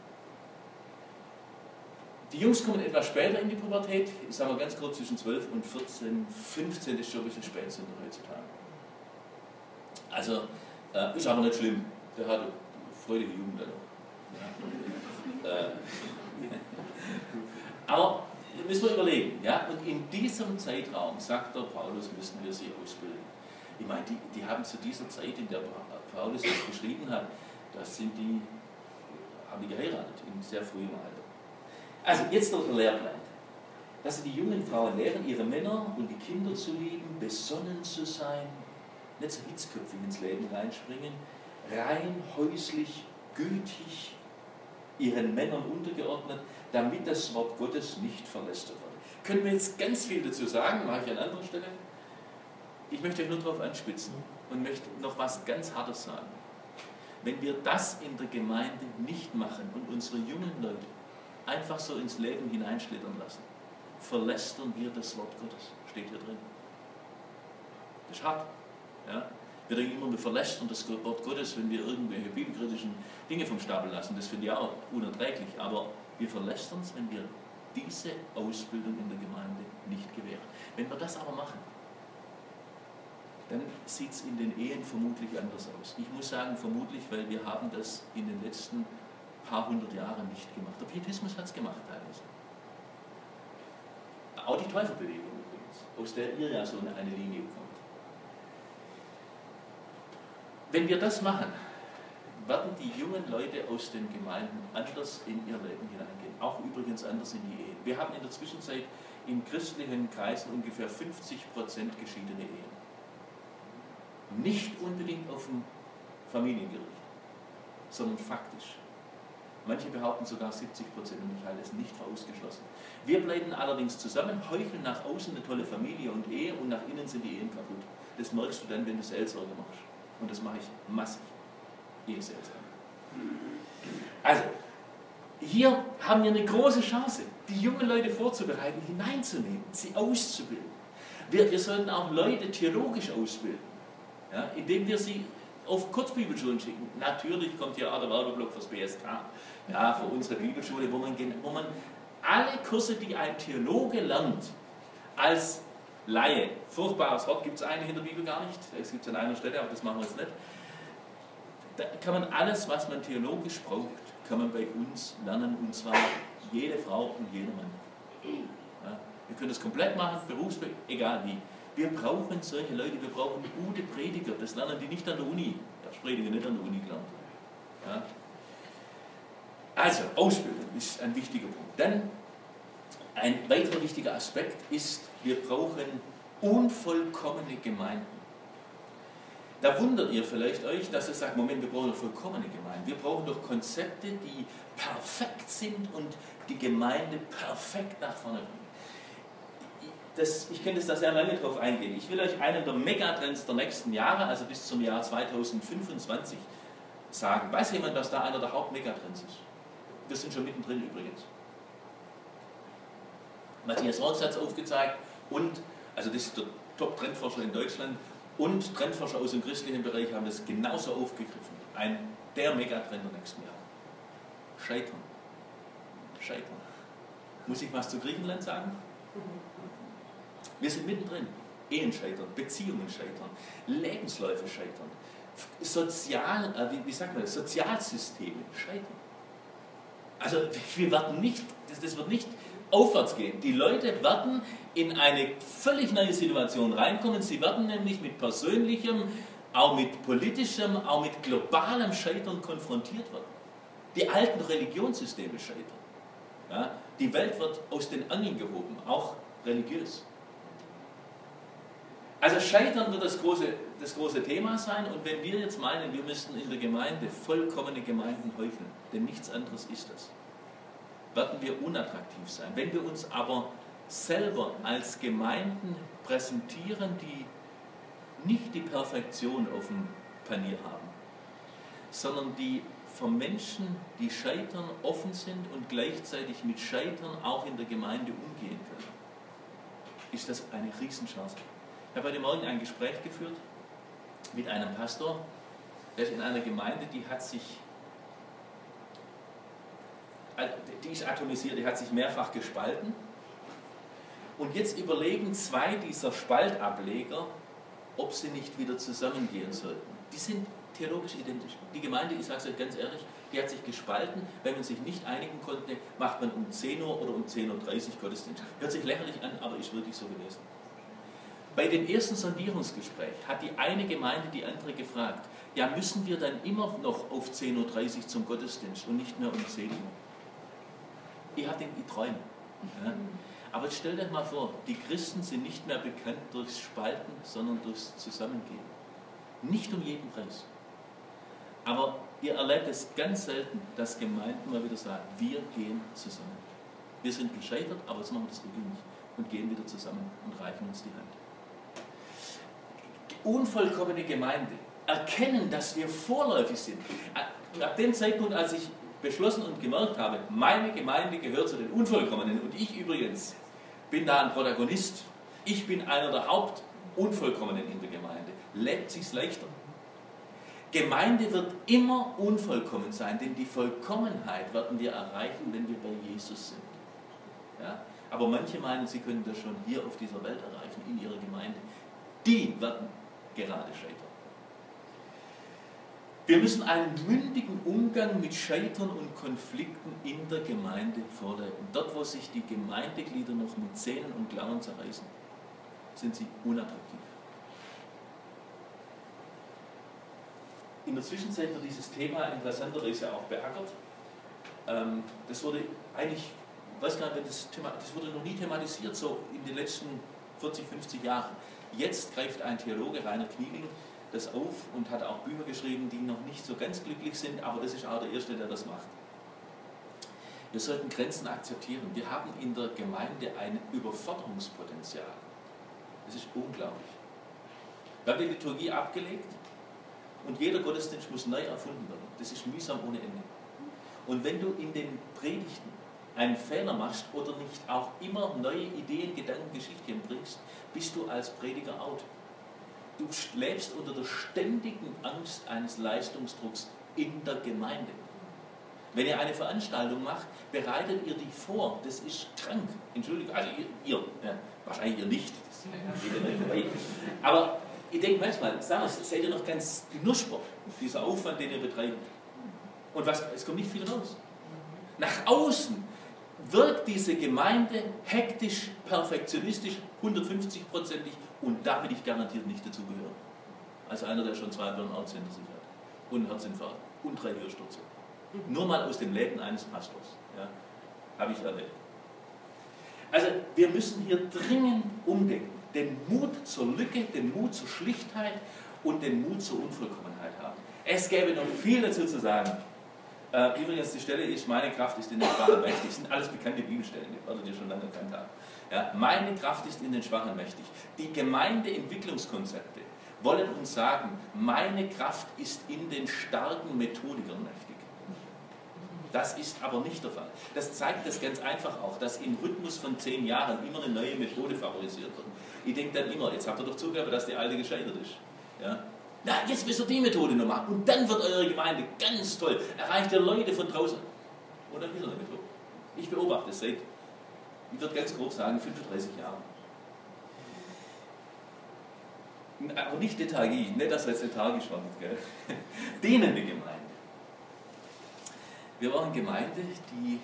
Die Jungs kommen etwas später in die Pubertät, ich sage mal ganz kurz zwischen 12 und 14, 15 ist schon ein bisschen Spätzünder heutzutage. Also, ist aber nicht schlimm. Der hat eine fröhliche Jugend dann noch. Aber müssen wir überlegen, ja? Und in diesem Zeitraum, sagt der Paulus, müssen wir sie ausbilden. Ich meine, die haben zu dieser Zeit, in der Paulus das geschrieben hat, haben die geheiratet, in sehr frühem Alter. Also, jetzt noch der Lehrplan. Dass sie die jungen Frauen lehren, ihre Männer und die Kinder zu lieben, besonnen zu sein, nicht so hitzköpfig ins Leben reinspringen, rein, häuslich, gütig, ihren Männern untergeordnet, damit das Wort Gottes nicht verlästert wird. Können wir jetzt ganz viel dazu sagen, mache ich an anderer Stelle. Ich möchte euch nur darauf anspitzen und möchte noch was ganz Hartes sagen. Wenn wir das in der Gemeinde nicht machen und unsere jungen Leute einfach so ins Leben hineinschlittern lassen, verlästern wir das Wort Gottes. Steht hier drin. Das ist hart. Ja? Wir denken immer, wir verlästern das Wort Gottes, wenn wir irgendwelche bibelkritischen Dinge vom Stapel lassen. Das finde ich auch unerträglich. Aber wir verlästern es, wenn wir diese Ausbildung in der Gemeinde nicht gewähren. Wenn wir das aber machen, dann sieht es in den Ehen vermutlich anders aus. Ich muss sagen vermutlich, weil wir haben das in den letzten paar hundert Jahren nicht gemacht. Der Pietismus hat es gemacht teilweise. Auch die Täuferbewegung übrigens, aus der ihr ja so eine Linie kommt. Wenn wir das machen, werden die jungen Leute aus den Gemeinden anders in ihr Leben hineingehen. Auch übrigens anders in die Ehe. Wir haben in der Zwischenzeit in christlichen Kreisen ungefähr 50% geschiedene Ehen. Nicht unbedingt auf dem Familiengericht, sondern faktisch. Manche behaupten sogar 70% und ich halte es nicht für ausgeschlossen. Wir bleiben allerdings zusammen, heucheln nach außen eine tolle Familie und Ehe und nach innen sind die Ehen kaputt. Das merkst du dann, wenn du Seelsorge machst. Und das mache ich massiv. Eheseelsorge. Also, hier haben wir eine große Chance, die jungen Leute vorzubereiten, hineinzunehmen, sie auszubilden. Wir sollten auch Leute theologisch ausbilden, ja, indem wir sie auf Kurzbibelschulen schicken. Natürlich kommt hier auch der Werbeblock fürs BSK, ja, für unsere Bibelschule, wo man alle Kurse, die ein Theologe lernt, als Laie, furchtbares Wort, gibt es eigentlich in der Bibel gar nicht, es gibt es an einer Stelle, aber das machen wir jetzt nicht. Da kann man alles, was man theologisch braucht, kann man bei uns lernen, und zwar jede Frau und jeder Mann. Ja, wir können das komplett machen, berufsbildend, egal wie. Wir brauchen solche Leute, wir brauchen gute Prediger, das lernen die nicht an der Uni. Ich habe Prediger nicht an der Uni gelernt. Ja. Also, Ausbildung ist ein wichtiger Punkt. Dann, ein weiterer wichtiger Aspekt ist, wir brauchen unvollkommene Gemeinden. Da wundert ihr vielleicht euch, dass ihr sagt, Moment, wir brauchen doch vollkommene Gemeinden. Wir brauchen doch Konzepte, die perfekt sind und die Gemeinde perfekt nach vorne bringen. Ich könnte da sehr lange drauf eingehen. Ich will euch einen der Megatrends der nächsten Jahre, also bis zum Jahr 2025, sagen. Weiß jemand, was da einer der Hauptmegatrends ist? Wir sind schon mittendrin übrigens. Matthias Rox hat es aufgezeigt und, also das ist der Top-Trendforscher in Deutschland, und Trendforscher aus dem christlichen Bereich haben das genauso aufgegriffen. Der Megatrend der nächsten Jahre. Scheitern. Scheitern. Muss ich was zu Griechenland sagen? Wir sind mittendrin. Ehen scheitern, Beziehungen scheitern, Lebensläufe scheitern, Sozialsysteme scheitern. Also wir werden nicht, das wird nicht aufwärts gehen. Die Leute werden in eine völlig neue Situation reinkommen. Sie werden nämlich mit persönlichem, auch mit politischem, auch mit globalem Scheitern konfrontiert werden. Die alten Religionssysteme scheitern. Ja, die Welt wird aus den Angeln gehoben, auch religiös. Also Scheitern wird das große Thema sein, und wenn wir jetzt meinen, wir müssten in der Gemeinde vollkommene Gemeinden heucheln, denn nichts anderes ist das, werden wir unattraktiv sein. Wenn wir uns aber selber als Gemeinden präsentieren, die nicht die Perfektion auf dem Panier haben, sondern die von Menschen, die scheitern, offen sind und gleichzeitig mit Scheitern auch in der Gemeinde umgehen können, ist das eine Riesenchance. Ich habe heute Morgen ein Gespräch geführt mit einem Pastor, der ist in einer Gemeinde, die ist atomisiert, die hat sich mehrfach gespalten. Und jetzt überlegen zwei dieser Spaltableger, ob sie nicht wieder zusammengehen sollten. Die sind theologisch identisch. Die Gemeinde, ich sage es euch ganz ehrlich, die hat sich gespalten. Wenn man sich nicht einigen konnte, macht man um 10 Uhr oder um 10.30 Uhr Gottesdienst. Hört sich lächerlich an, aber ist wirklich so gewesen. Bei dem ersten Sondierungsgespräch hat die eine Gemeinde die andere gefragt, ja, müssen wir dann immer noch auf 10.30 Uhr zum Gottesdienst und nicht mehr um 10 Uhr? Ich habe den Träumen. Ja? Aber jetzt stellt euch mal vor, die Christen sind nicht mehr bekannt durchs Spalten, sondern durchs Zusammengehen. Nicht um jeden Preis. Aber ihr erlebt es ganz selten, dass Gemeinden mal wieder sagen, wir gehen zusammen. Wir sind gescheitert, aber jetzt machen wir das rückgängig und gehen wieder zusammen und reichen uns die Hand. Unvollkommene Gemeinde. Erkennen, dass wir vorläufig sind. Ab dem Zeitpunkt, als ich beschlossen und gemerkt habe, meine Gemeinde gehört zu den Unvollkommenen, und ich übrigens bin da ein Protagonist, ich bin einer der Hauptunvollkommenen in der Gemeinde, lebt sich's leichter. Gemeinde wird immer unvollkommen sein, denn die Vollkommenheit werden wir erreichen, wenn wir bei Jesus sind. Ja? Aber manche meinen, sie können das schon hier auf dieser Welt erreichen, in ihrer Gemeinde. Die werden gerade scheitern. Wir müssen einen mündigen Umgang mit Scheitern und Konflikten in der Gemeinde vorleben. Dort, wo sich die Gemeindeglieder noch mit Zähnen und Klauen zerreißen, sind sie unattraktiv. In der Zwischenzeit wird dieses Thema interessanterweise auch beackert. Das wurde eigentlich, ich weiß gar nicht, das wurde noch nie thematisiert, so in den letzten 40, 50 Jahren. Jetzt greift ein Theologe, Rainer Knieling, das auf und hat auch Bücher geschrieben, die noch nicht so ganz glücklich sind, aber das ist auch der Erste, der das macht. Wir sollten Grenzen akzeptieren. Wir haben in der Gemeinde ein Überforderungspotenzial. Das ist unglaublich. Wir haben die Liturgie abgelegt und jeder Gottesdienst muss neu erfunden werden. Das ist mühsam ohne Ende. Und wenn du in den Predigten einen Fehler machst oder nicht auch immer neue Ideen, Gedanken, Geschichten bringst, bist du als Prediger out. Du lebst unter der ständigen Angst eines Leistungsdrucks in der Gemeinde. Wenn ihr eine Veranstaltung macht, bereitet ihr die vor. Das ist krank. Entschuldigung, also ihr wahrscheinlich ihr nicht. Aber ich denke manchmal, seid ihr noch ganz knusper, dieser Aufwand, den ihr betreibt. Und es kommt nicht viel raus. Nach außen wirkt diese Gemeinde hektisch, perfektionistisch, 150%ig und da will ich garantiert nicht dazugehören. Als einer, der schon 2 Burnouts hinter sich hat und einen Herzinfarkt und 3 Hörstürze. Nur mal aus dem Leben eines Pastors. Ja, habe ich erlebt. Also wir müssen hier dringend umdenken. Den Mut zur Lücke, den Mut zur Schlichtheit und den Mut zur Unvollkommenheit haben. Es gäbe noch viel dazu zu sagen. Übrigens, die Stelle ist, meine Kraft ist in den Schwachen mächtig. Das sind alles bekannte Bibelstellen, die werdet ihr schon lange erkannt haben. Ja, meine Kraft ist in den Schwachen mächtig. Die Gemeindeentwicklungskonzepte wollen uns sagen, meine Kraft ist in den starken Methodikern mächtig. Das ist aber nicht der Fall. Das zeigt das ganz einfach auch, dass im Rhythmus von 10 Jahren immer eine neue Methode favorisiert wird. Ich denke dann immer, jetzt habt ihr doch zugegeben, dass die alte gescheitert ist. Ja? Na, jetzt müsst ihr die Methode noch machen und dann wird eure Gemeinde ganz toll. Erreicht ihr Leute von draußen. Und dann wieder eine Methode. Ich beobachte es seit, ich würde ganz grob sagen, 35 Jahren. Aber nicht lethargisch, nicht, dass er jetzt lethargisch war. Dienende Gemeinde. Wir waren Gemeinde, die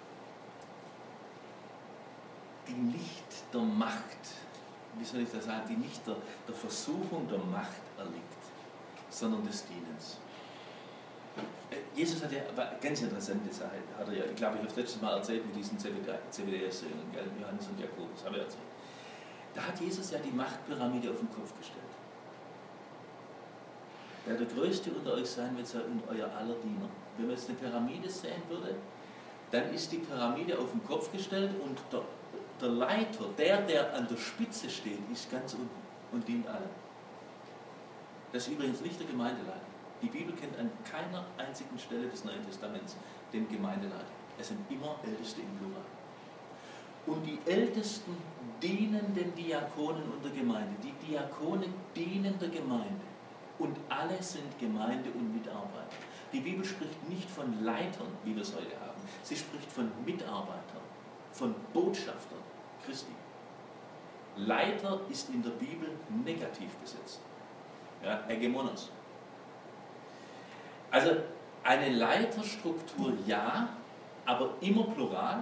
nicht der Macht, wie soll ich das sagen, die nicht der Versuchung der Macht erliegt, sondern des Dienens. Jesus hat ja eine ganz interessante Sache, hat er ja, ich glaube, ich habe es letztes Mal erzählt mit diesen CBDS-Söhnen, Johannes und Jakobus, habe ich erzählt. Da hat Jesus ja die Machtpyramide auf den Kopf gestellt. Wer der Größte unter euch sein wird, sei euer aller Diener. Wenn man jetzt eine Pyramide sehen würde, dann ist die Pyramide auf den Kopf gestellt und der Leiter, der an der Spitze steht, ist ganz unten und dient allen. Das ist übrigens nicht der Gemeindeleiter. Die Bibel kennt an keiner einzigen Stelle des Neuen Testaments den Gemeindeleiter. Es sind immer Älteste im Plural. Und die Ältesten dienen den Diakonen und der Gemeinde. Die Diakone dienen der Gemeinde. Und alle sind Gemeinde und Mitarbeiter. Die Bibel spricht nicht von Leitern, wie wir es heute haben. Sie spricht von Mitarbeitern, von Botschaftern Christi. Leiter ist in der Bibel negativ besetzt. Ja, Hegemonos. Also eine Leiterstruktur ja, aber immer plural.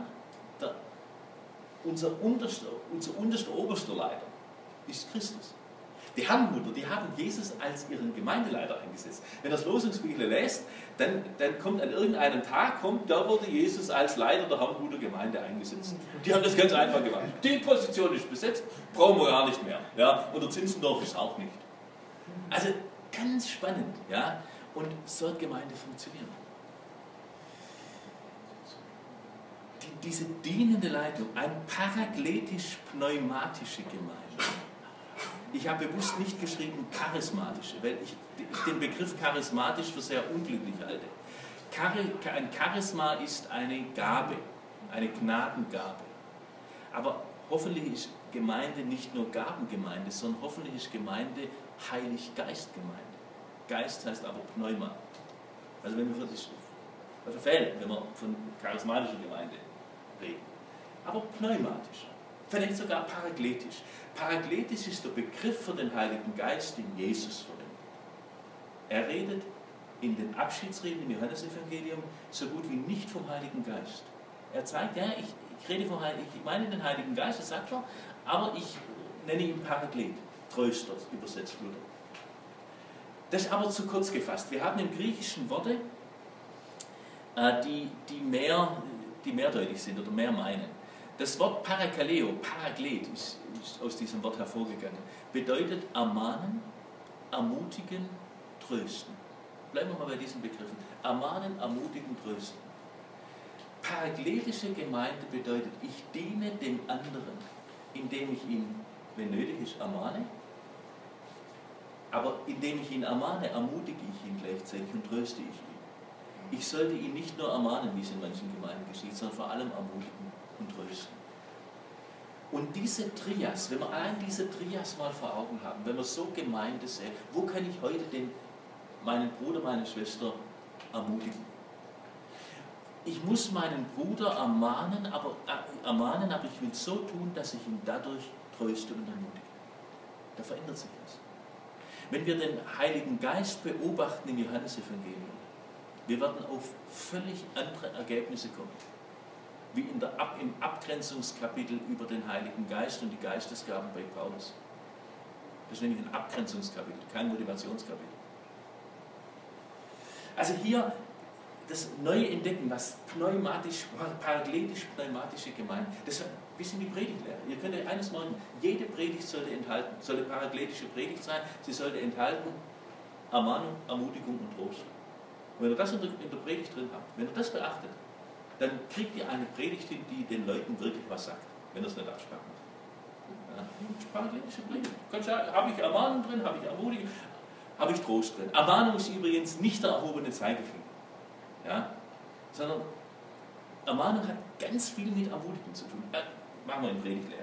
Unser oberster Leiter ist Christus. Die Herrnhuter, die haben Jesus als ihren Gemeindeleiter eingesetzt. Wenn das Losungsbüchle lässt, dann kommt an irgendeinem Tag, da wurde Jesus als Leiter der Herrnhuter Gemeinde eingesetzt. Die haben das ganz einfach gemacht. Die Position ist besetzt, brauchen wir gar nicht mehr. Ja? Und der Zinzendorf ist auch nicht. Also ganz spannend. Ja? Und so hat Gemeinde funktioniert. Diese dienende Leitung, eine parakletisch-pneumatische Gemeinde. Ich habe bewusst nicht geschrieben charismatische, weil ich den Begriff charismatisch für sehr unglücklich halte. Ein Charisma ist eine Gabe, eine Gnadengabe. Aber hoffentlich ist Gemeinde nicht nur Gabengemeinde, sondern hoffentlich ist Gemeinde Heilig-Geist-Gemeinde. Geist heißt aber Pneuma. Also wenn wir wenn wir von charismatischer Gemeinde reden. Aber pneumatisch. Vielleicht sogar parakletisch. Parakletisch ist der Begriff für den Heiligen Geist, den Jesus verwendet. Er redet in den Abschiedsreden im Johannesevangelium so gut wie nicht vom Heiligen Geist. Er zeigt, ja, ich rede vom Heiligen, ich meine den Heiligen Geist, das sagt er, aber ich nenne ihn Paraklet, Tröster, übersetzt Luther. Das ist aber zu kurz gefasst. Wir haben im Griechischen Worte, die mehrdeutig sind oder mehr meinen. Das Wort Parakaleo, Paraklet, ist aus diesem Wort hervorgegangen, bedeutet ermahnen, ermutigen, trösten. Bleiben wir mal bei diesen Begriffen. Ermahnen, ermutigen, trösten. Parakletische Gemeinde bedeutet, ich diene dem anderen, indem ich ihn, wenn nötig ist, ermahne, aber indem ich ihn ermahne, ermutige ich ihn gleichzeitig und tröste ich ihn. Ich sollte ihn nicht nur ermahnen, wie es in manchen Gemeinden geschieht, sondern vor allem ermutigen und trösten. Und diese Trias, wenn wir allein diese Trias mal vor Augen haben, wenn wir so Gemeinde sehen, wo kann ich heute meinen Bruder, meine Schwester ermutigen? Ich muss meinen Bruder ermahnen, aber ich will so tun, dass ich ihn dadurch tröste und ermutige. Da verändert sich was. Wenn wir den Heiligen Geist beobachten im Johannesevangelium, wir werden auf völlig andere Ergebnisse kommen. Wie im Abgrenzungskapitel über den Heiligen Geist und die Geistesgaben bei Paulus. Das ist nämlich ein Abgrenzungskapitel, kein Motivationskapitel. Also hier das neue Entdecken, was parakletisch-pneumatische Gemeinde, das ist ein bisschen die Predigtlehre. Ihr könnt euch eines machen, jede Predigt sollte parakletische Predigt sein, sie sollte enthalten Ermahnung, Ermutigung und Trost. Und wenn ihr das in der Predigt drin habt, wenn ihr das beachtet, dann kriegt ihr eine Predigt hin, die den Leuten wirklich was sagt, wenn ihr es nicht abstrakt macht. Ja, parakletische Predigt. Habe ich Ermahnung drin, habe ich Ermutigung, habe ich Trost drin. Ermahnung ist übrigens nicht der erhobene Zeigefinger. Ja, sondern Ermahnung hat ganz viel mit Ermutigung zu tun. Machen wir in Predigtlehre.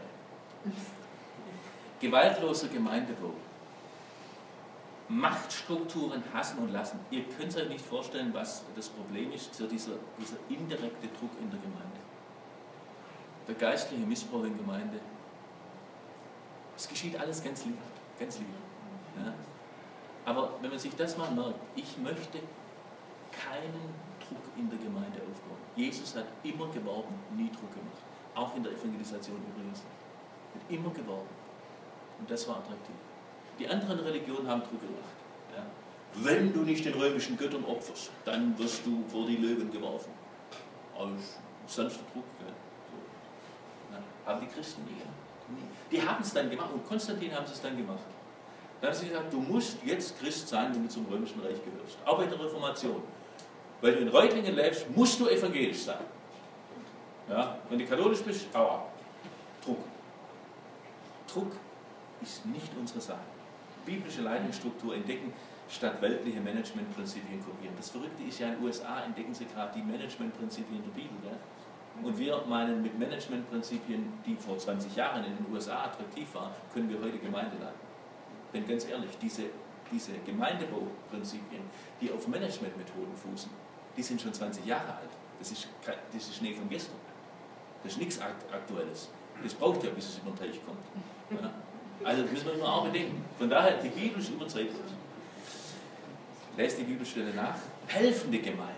Gewaltloser Gemeindebau. Machtstrukturen hassen und lassen. Ihr könnt es euch nicht vorstellen, was das Problem ist, so dieser indirekte Druck in der Gemeinde. Der geistliche Missbrauch in der Gemeinde. Es geschieht alles ganz lieb. Ganz lieb. Ja? Aber wenn man sich das mal merkt, ich möchte keinen Druck in der Gemeinde aufbauen. Jesus hat immer geworben, nie Druck gemacht. Auch in der Evangelisation übrigens. Hat immer geworben. Und das war attraktiv. Die anderen Religionen haben Druck gemacht. Ja. Wenn du nicht den römischen Göttern opferst, dann wirst du vor die Löwen geworfen. Als sanfter Druck. Ja. So. Ja. Haben die Christen nie gemacht. Die haben es dann gemacht und Konstantin haben es dann gemacht. Dann haben sie gesagt, du musst jetzt Christ sein, wenn du zum römischen Reich gehörst. Auch bei der Reformation. Weil du in Reutlingen lebst, musst du evangelisch sein. Ja? Wenn du katholisch bist, hau ab. Druck. Druck ist nicht unsere Sache. Biblische Leitungsstruktur entdecken, statt weltliche Managementprinzipien kopieren. Das Verrückte ist ja, in den USA entdecken sie gerade die Managementprinzipien der Bibel. Ja? Und wir meinen, mit Managementprinzipien, die vor 20 Jahren in den USA attraktiv waren, können wir heute Gemeinde leiten. Denn ganz ehrlich, diese Gemeindebauprinzipien, die auf Managementmethoden fußen, die sind schon 20 Jahre alt. Das ist Schnee von gestern. Das ist nichts Aktuelles. Das braucht ja, bis es über den Teich kommt. Ja? Also das müssen wir immer auch bedenken. Von daher, die Bibel ist überzeugt. Lest die Bibelstelle nach. Helfende Gemeinde.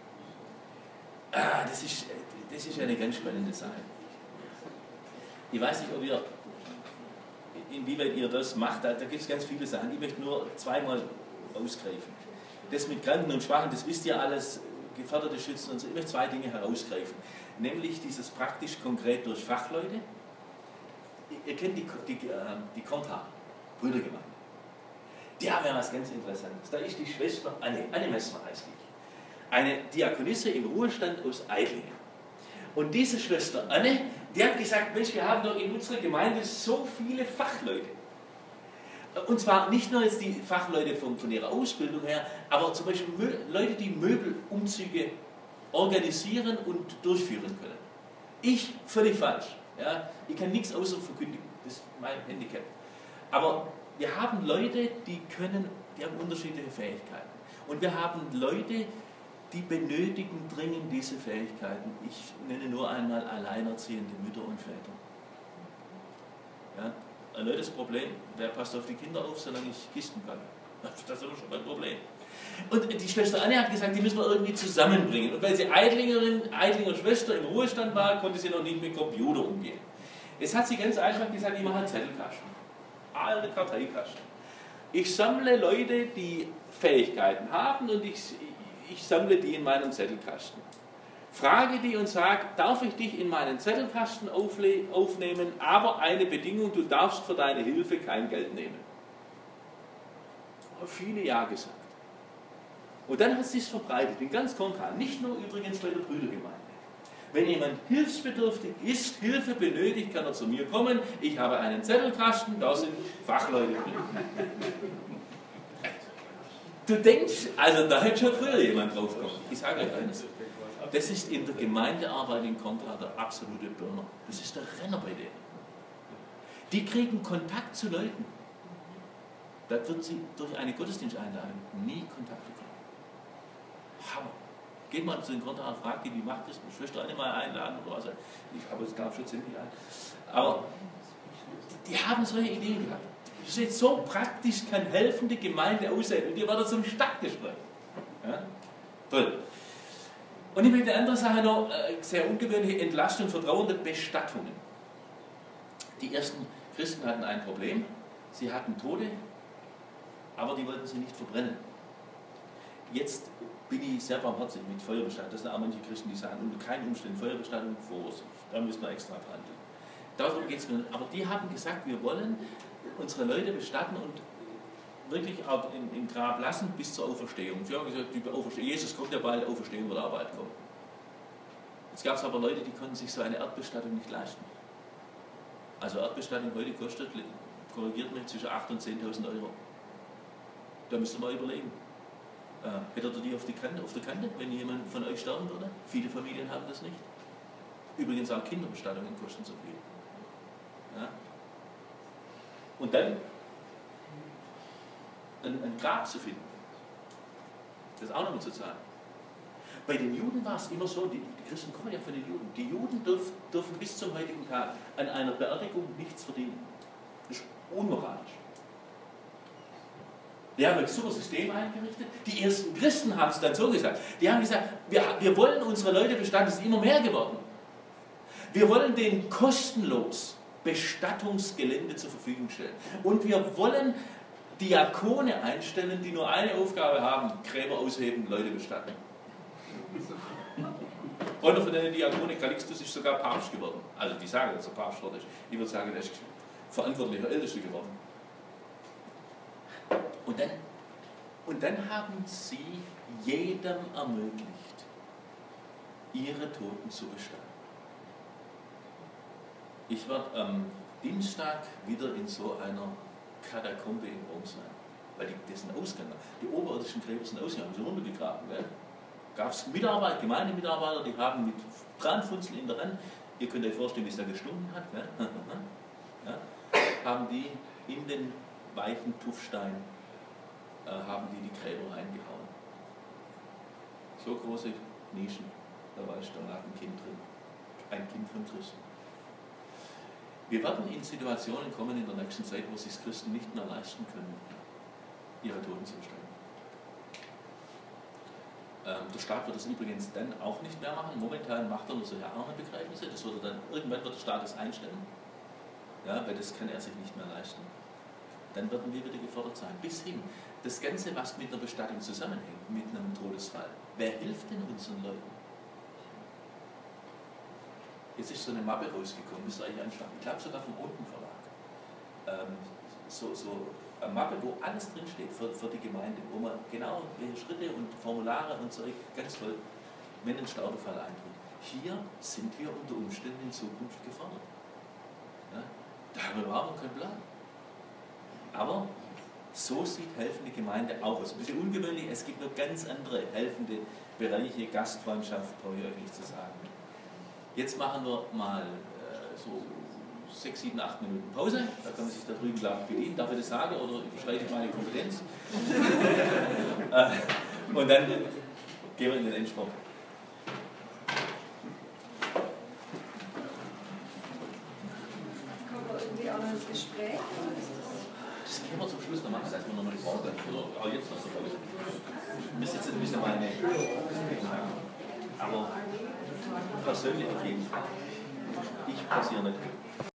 Das ist eine ganz spannende Sache. Ich weiß nicht, inwieweit ihr das macht. Da gibt es ganz viele Sachen. Ich möchte nur zweimal ausgreifen. Das mit Kranken und Schwachen, das wisst ihr alles, gefährdete Schützen und so. Ich möchte zwei Dinge herausgreifen. Nämlich dieses praktisch konkret durch Fachleute. Ihr kennt die Kontra, Brüdergemeinde. Die haben ja was ganz Interessantes. Da ist die Schwester Anne Messner heißt die. Eine Diakonisse im Ruhestand aus Eidlingen. Und diese Schwester Anne, die hat gesagt, Mensch, wir haben doch in unserer Gemeinde so viele Fachleute. Und zwar nicht nur jetzt die Fachleute von ihrer Ausbildung her, aber zum Beispiel Leute, die Möbelumzüge organisieren und durchführen können. Ich völlig falsch. Ja? Ich kann nichts außer verkündigen. Das ist mein Handicap. Aber wir haben Leute, die haben unterschiedliche Fähigkeiten. Und wir haben Leute, die benötigen dringend diese Fähigkeiten. Ich nenne nur einmal alleinerziehende Mütter und Väter. Ja? Erneutes Problem, wer passt auf die Kinder auf, solange ich Kisten packe? Das ist doch schon ein Problem. Und die Schwester Anne hat gesagt, die müssen wir irgendwie zusammenbringen. Und weil sie Eidlinger Schwester im Ruhestand war, konnte sie noch nicht mit Computer umgehen. Jetzt hat sie ganz einfach gesagt, ich mache einen Zettelkasten. Alte Karteikasten. Ich sammle Leute, die Fähigkeiten haben und ich sammle die in meinem Zettelkasten. Frage die und sag, darf ich dich in meinen Zettelkasten aufnehmen, aber eine Bedingung, du darfst für deine Hilfe kein Geld nehmen. Haben viele Ja gesagt. Und dann hat sie es verbreitet, in ganz Konkan, nicht nur übrigens bei der Brüdergemeinde. Wenn jemand hilfsbedürftig ist, Hilfe benötigt, kann er zu mir kommen. Ich habe einen Zettelkasten, da sind Fachleute drin. Du denkst, also da hätte schon früher jemand draufkommen. Ich sage euch eines. Das ist in der Gemeindearbeit in Kontra der absolute Burner. Das ist der Renner bei denen. Die kriegen Kontakt zu Leuten. Da würden sie durch eine Gottesdiensteinladung nie Kontakt bekommen. Hammer. Geht mal zu den Kontra und fragt die, wie macht das? Die Schwester Anne mal einladen oder was. Ich habe es glaube schon ziemlich ein. Aber die haben solche Ideen gehabt. Das ist so praktisch, kann helfende Gemeinde aussehen. Und ihr werdet zum Stadtgespräch. Ja? Toll. Und ich möchte eine andere Sache noch, sehr ungewöhnliche Entlastung vertrauende Bestattungen. Die ersten Christen hatten ein Problem. Sie hatten Tote, aber die wollten sie nicht verbrennen. Jetzt bin ich sehr barmherzig mit Feuerbestattung. Das sind auch manche Christen, die sagen, unter keinen Umständen Feuerbestattung Vorsicht. Da müssen wir extra verhandeln. Darum geht es mir. Aber die haben gesagt, wir wollen unsere Leute bestatten und wirklich auch im Grab lassen bis zur Auferstehung. Sie haben gesagt, Jesus kommt ja bald, Auferstehung wird auch bald kommen. Jetzt gab es aber Leute, die konnten sich so eine Erdbestattung nicht leisten. Also Erdbestattung heute kostet, korrigiert mich, zwischen 8.000 und 10.000 Euro. Da müsst ihr mal überlegen. Hättet ihr die auf der Kante, wenn jemand von euch sterben würde? Viele Familien haben das nicht. Übrigens auch Kinderbestattungen kosten so viel. Ja? Und dann ein Grab zu finden, das auch noch mal zu zahlen. Bei den Juden war es immer so, die Christen kommen ja von den Juden, die Juden dürfen bis zum heutigen Tag an einer Beerdigung nichts verdienen. Das ist unmoralisch. Die haben ein super System eingerichtet. Die ersten Christen haben es dann so gesagt. Die haben gesagt, wir wollen unsere Leute bestatten, es ist immer mehr geworden. Wir wollen denen kostenlos Bestattungsgelände zur Verfügung stellen. Und wir wollen Diakone einstellen, die nur eine Aufgabe haben, Gräber ausheben, Leute bestatten. Einer von den Diakone, Calixtus, ist sogar Papst geworden. Also die sagen, dass er Papst geworden ist. Ich würde sagen, er ist verantwortlicher Ältester geworden. Und dann haben sie jedem ermöglicht, ihre Toten zu bestatten. Ich werde am Dienstag wieder in so einer Katakombe in Rom sein. Weil dessen Ausgang, die oberirdischen Gräber sind ausgegangen, sind runtergegraben. Gab es Gemeindemitarbeiter, die haben mit Brandfunzel in der Hand, ihr könnt euch vorstellen, wie es da gestunken hat, ja, haben die in den weichen Tuffstein haben die Gräber reingehauen. So große Nischen, da weißt du, da lag ein Kind drin. Ein Kind von Christen. Wir werden in Situationen kommen in der nächsten Zeit, wo sich Christen nicht mehr leisten können, ihre Toten zu bestatten. Der Staat wird das übrigens dann auch nicht mehr machen. Momentan macht er nur solche Armenbegräbnisse. Irgendwann wird der Staat das einstellen. Ja, weil das kann er sich nicht mehr leisten. Dann werden wir wieder gefordert sein. Bis hin, das Ganze, was mit einer Bestattung zusammenhängt, mit einem Todesfall. Wer hilft denn unseren Leuten? Jetzt ist so eine Mappe rausgekommen, müsst ihr euch anschauen. Ich glaube sogar vom Unten Verlag. So eine Mappe, wo alles drinsteht für die Gemeinde, wo man genau welche Schritte und Formulare und Zeug, ganz toll, wenn ein Sterbefall eintritt. Hier sind wir unter Umständen in Zukunft gefordert. Ja? Da haben wir überhaupt noch keinen Plan. Aber so sieht helfende Gemeinde auch aus. Ein bisschen ungewöhnlich, es gibt noch ganz andere helfende Bereiche, Gastfreundschaft, brauche ich euch nicht zu sagen. Jetzt machen wir mal so 6, 7, 8 Minuten Pause. Da kann man sich da drüben klar bedienen. Darf ich das sagen oder überschreite ich meine Kompetenz? Und dann gehen wir in den Endspurt. Kommen wir irgendwie auch noch ins Gespräch? Das gehen wir zum Schluss. Schluss noch machen, dass wir nochmal die Frage oder auch jetzt noch so raus. Ich müsste jetzt ein bisschen meine sagen. Aber persönlich auf jeden Fall. Ich passiere nicht.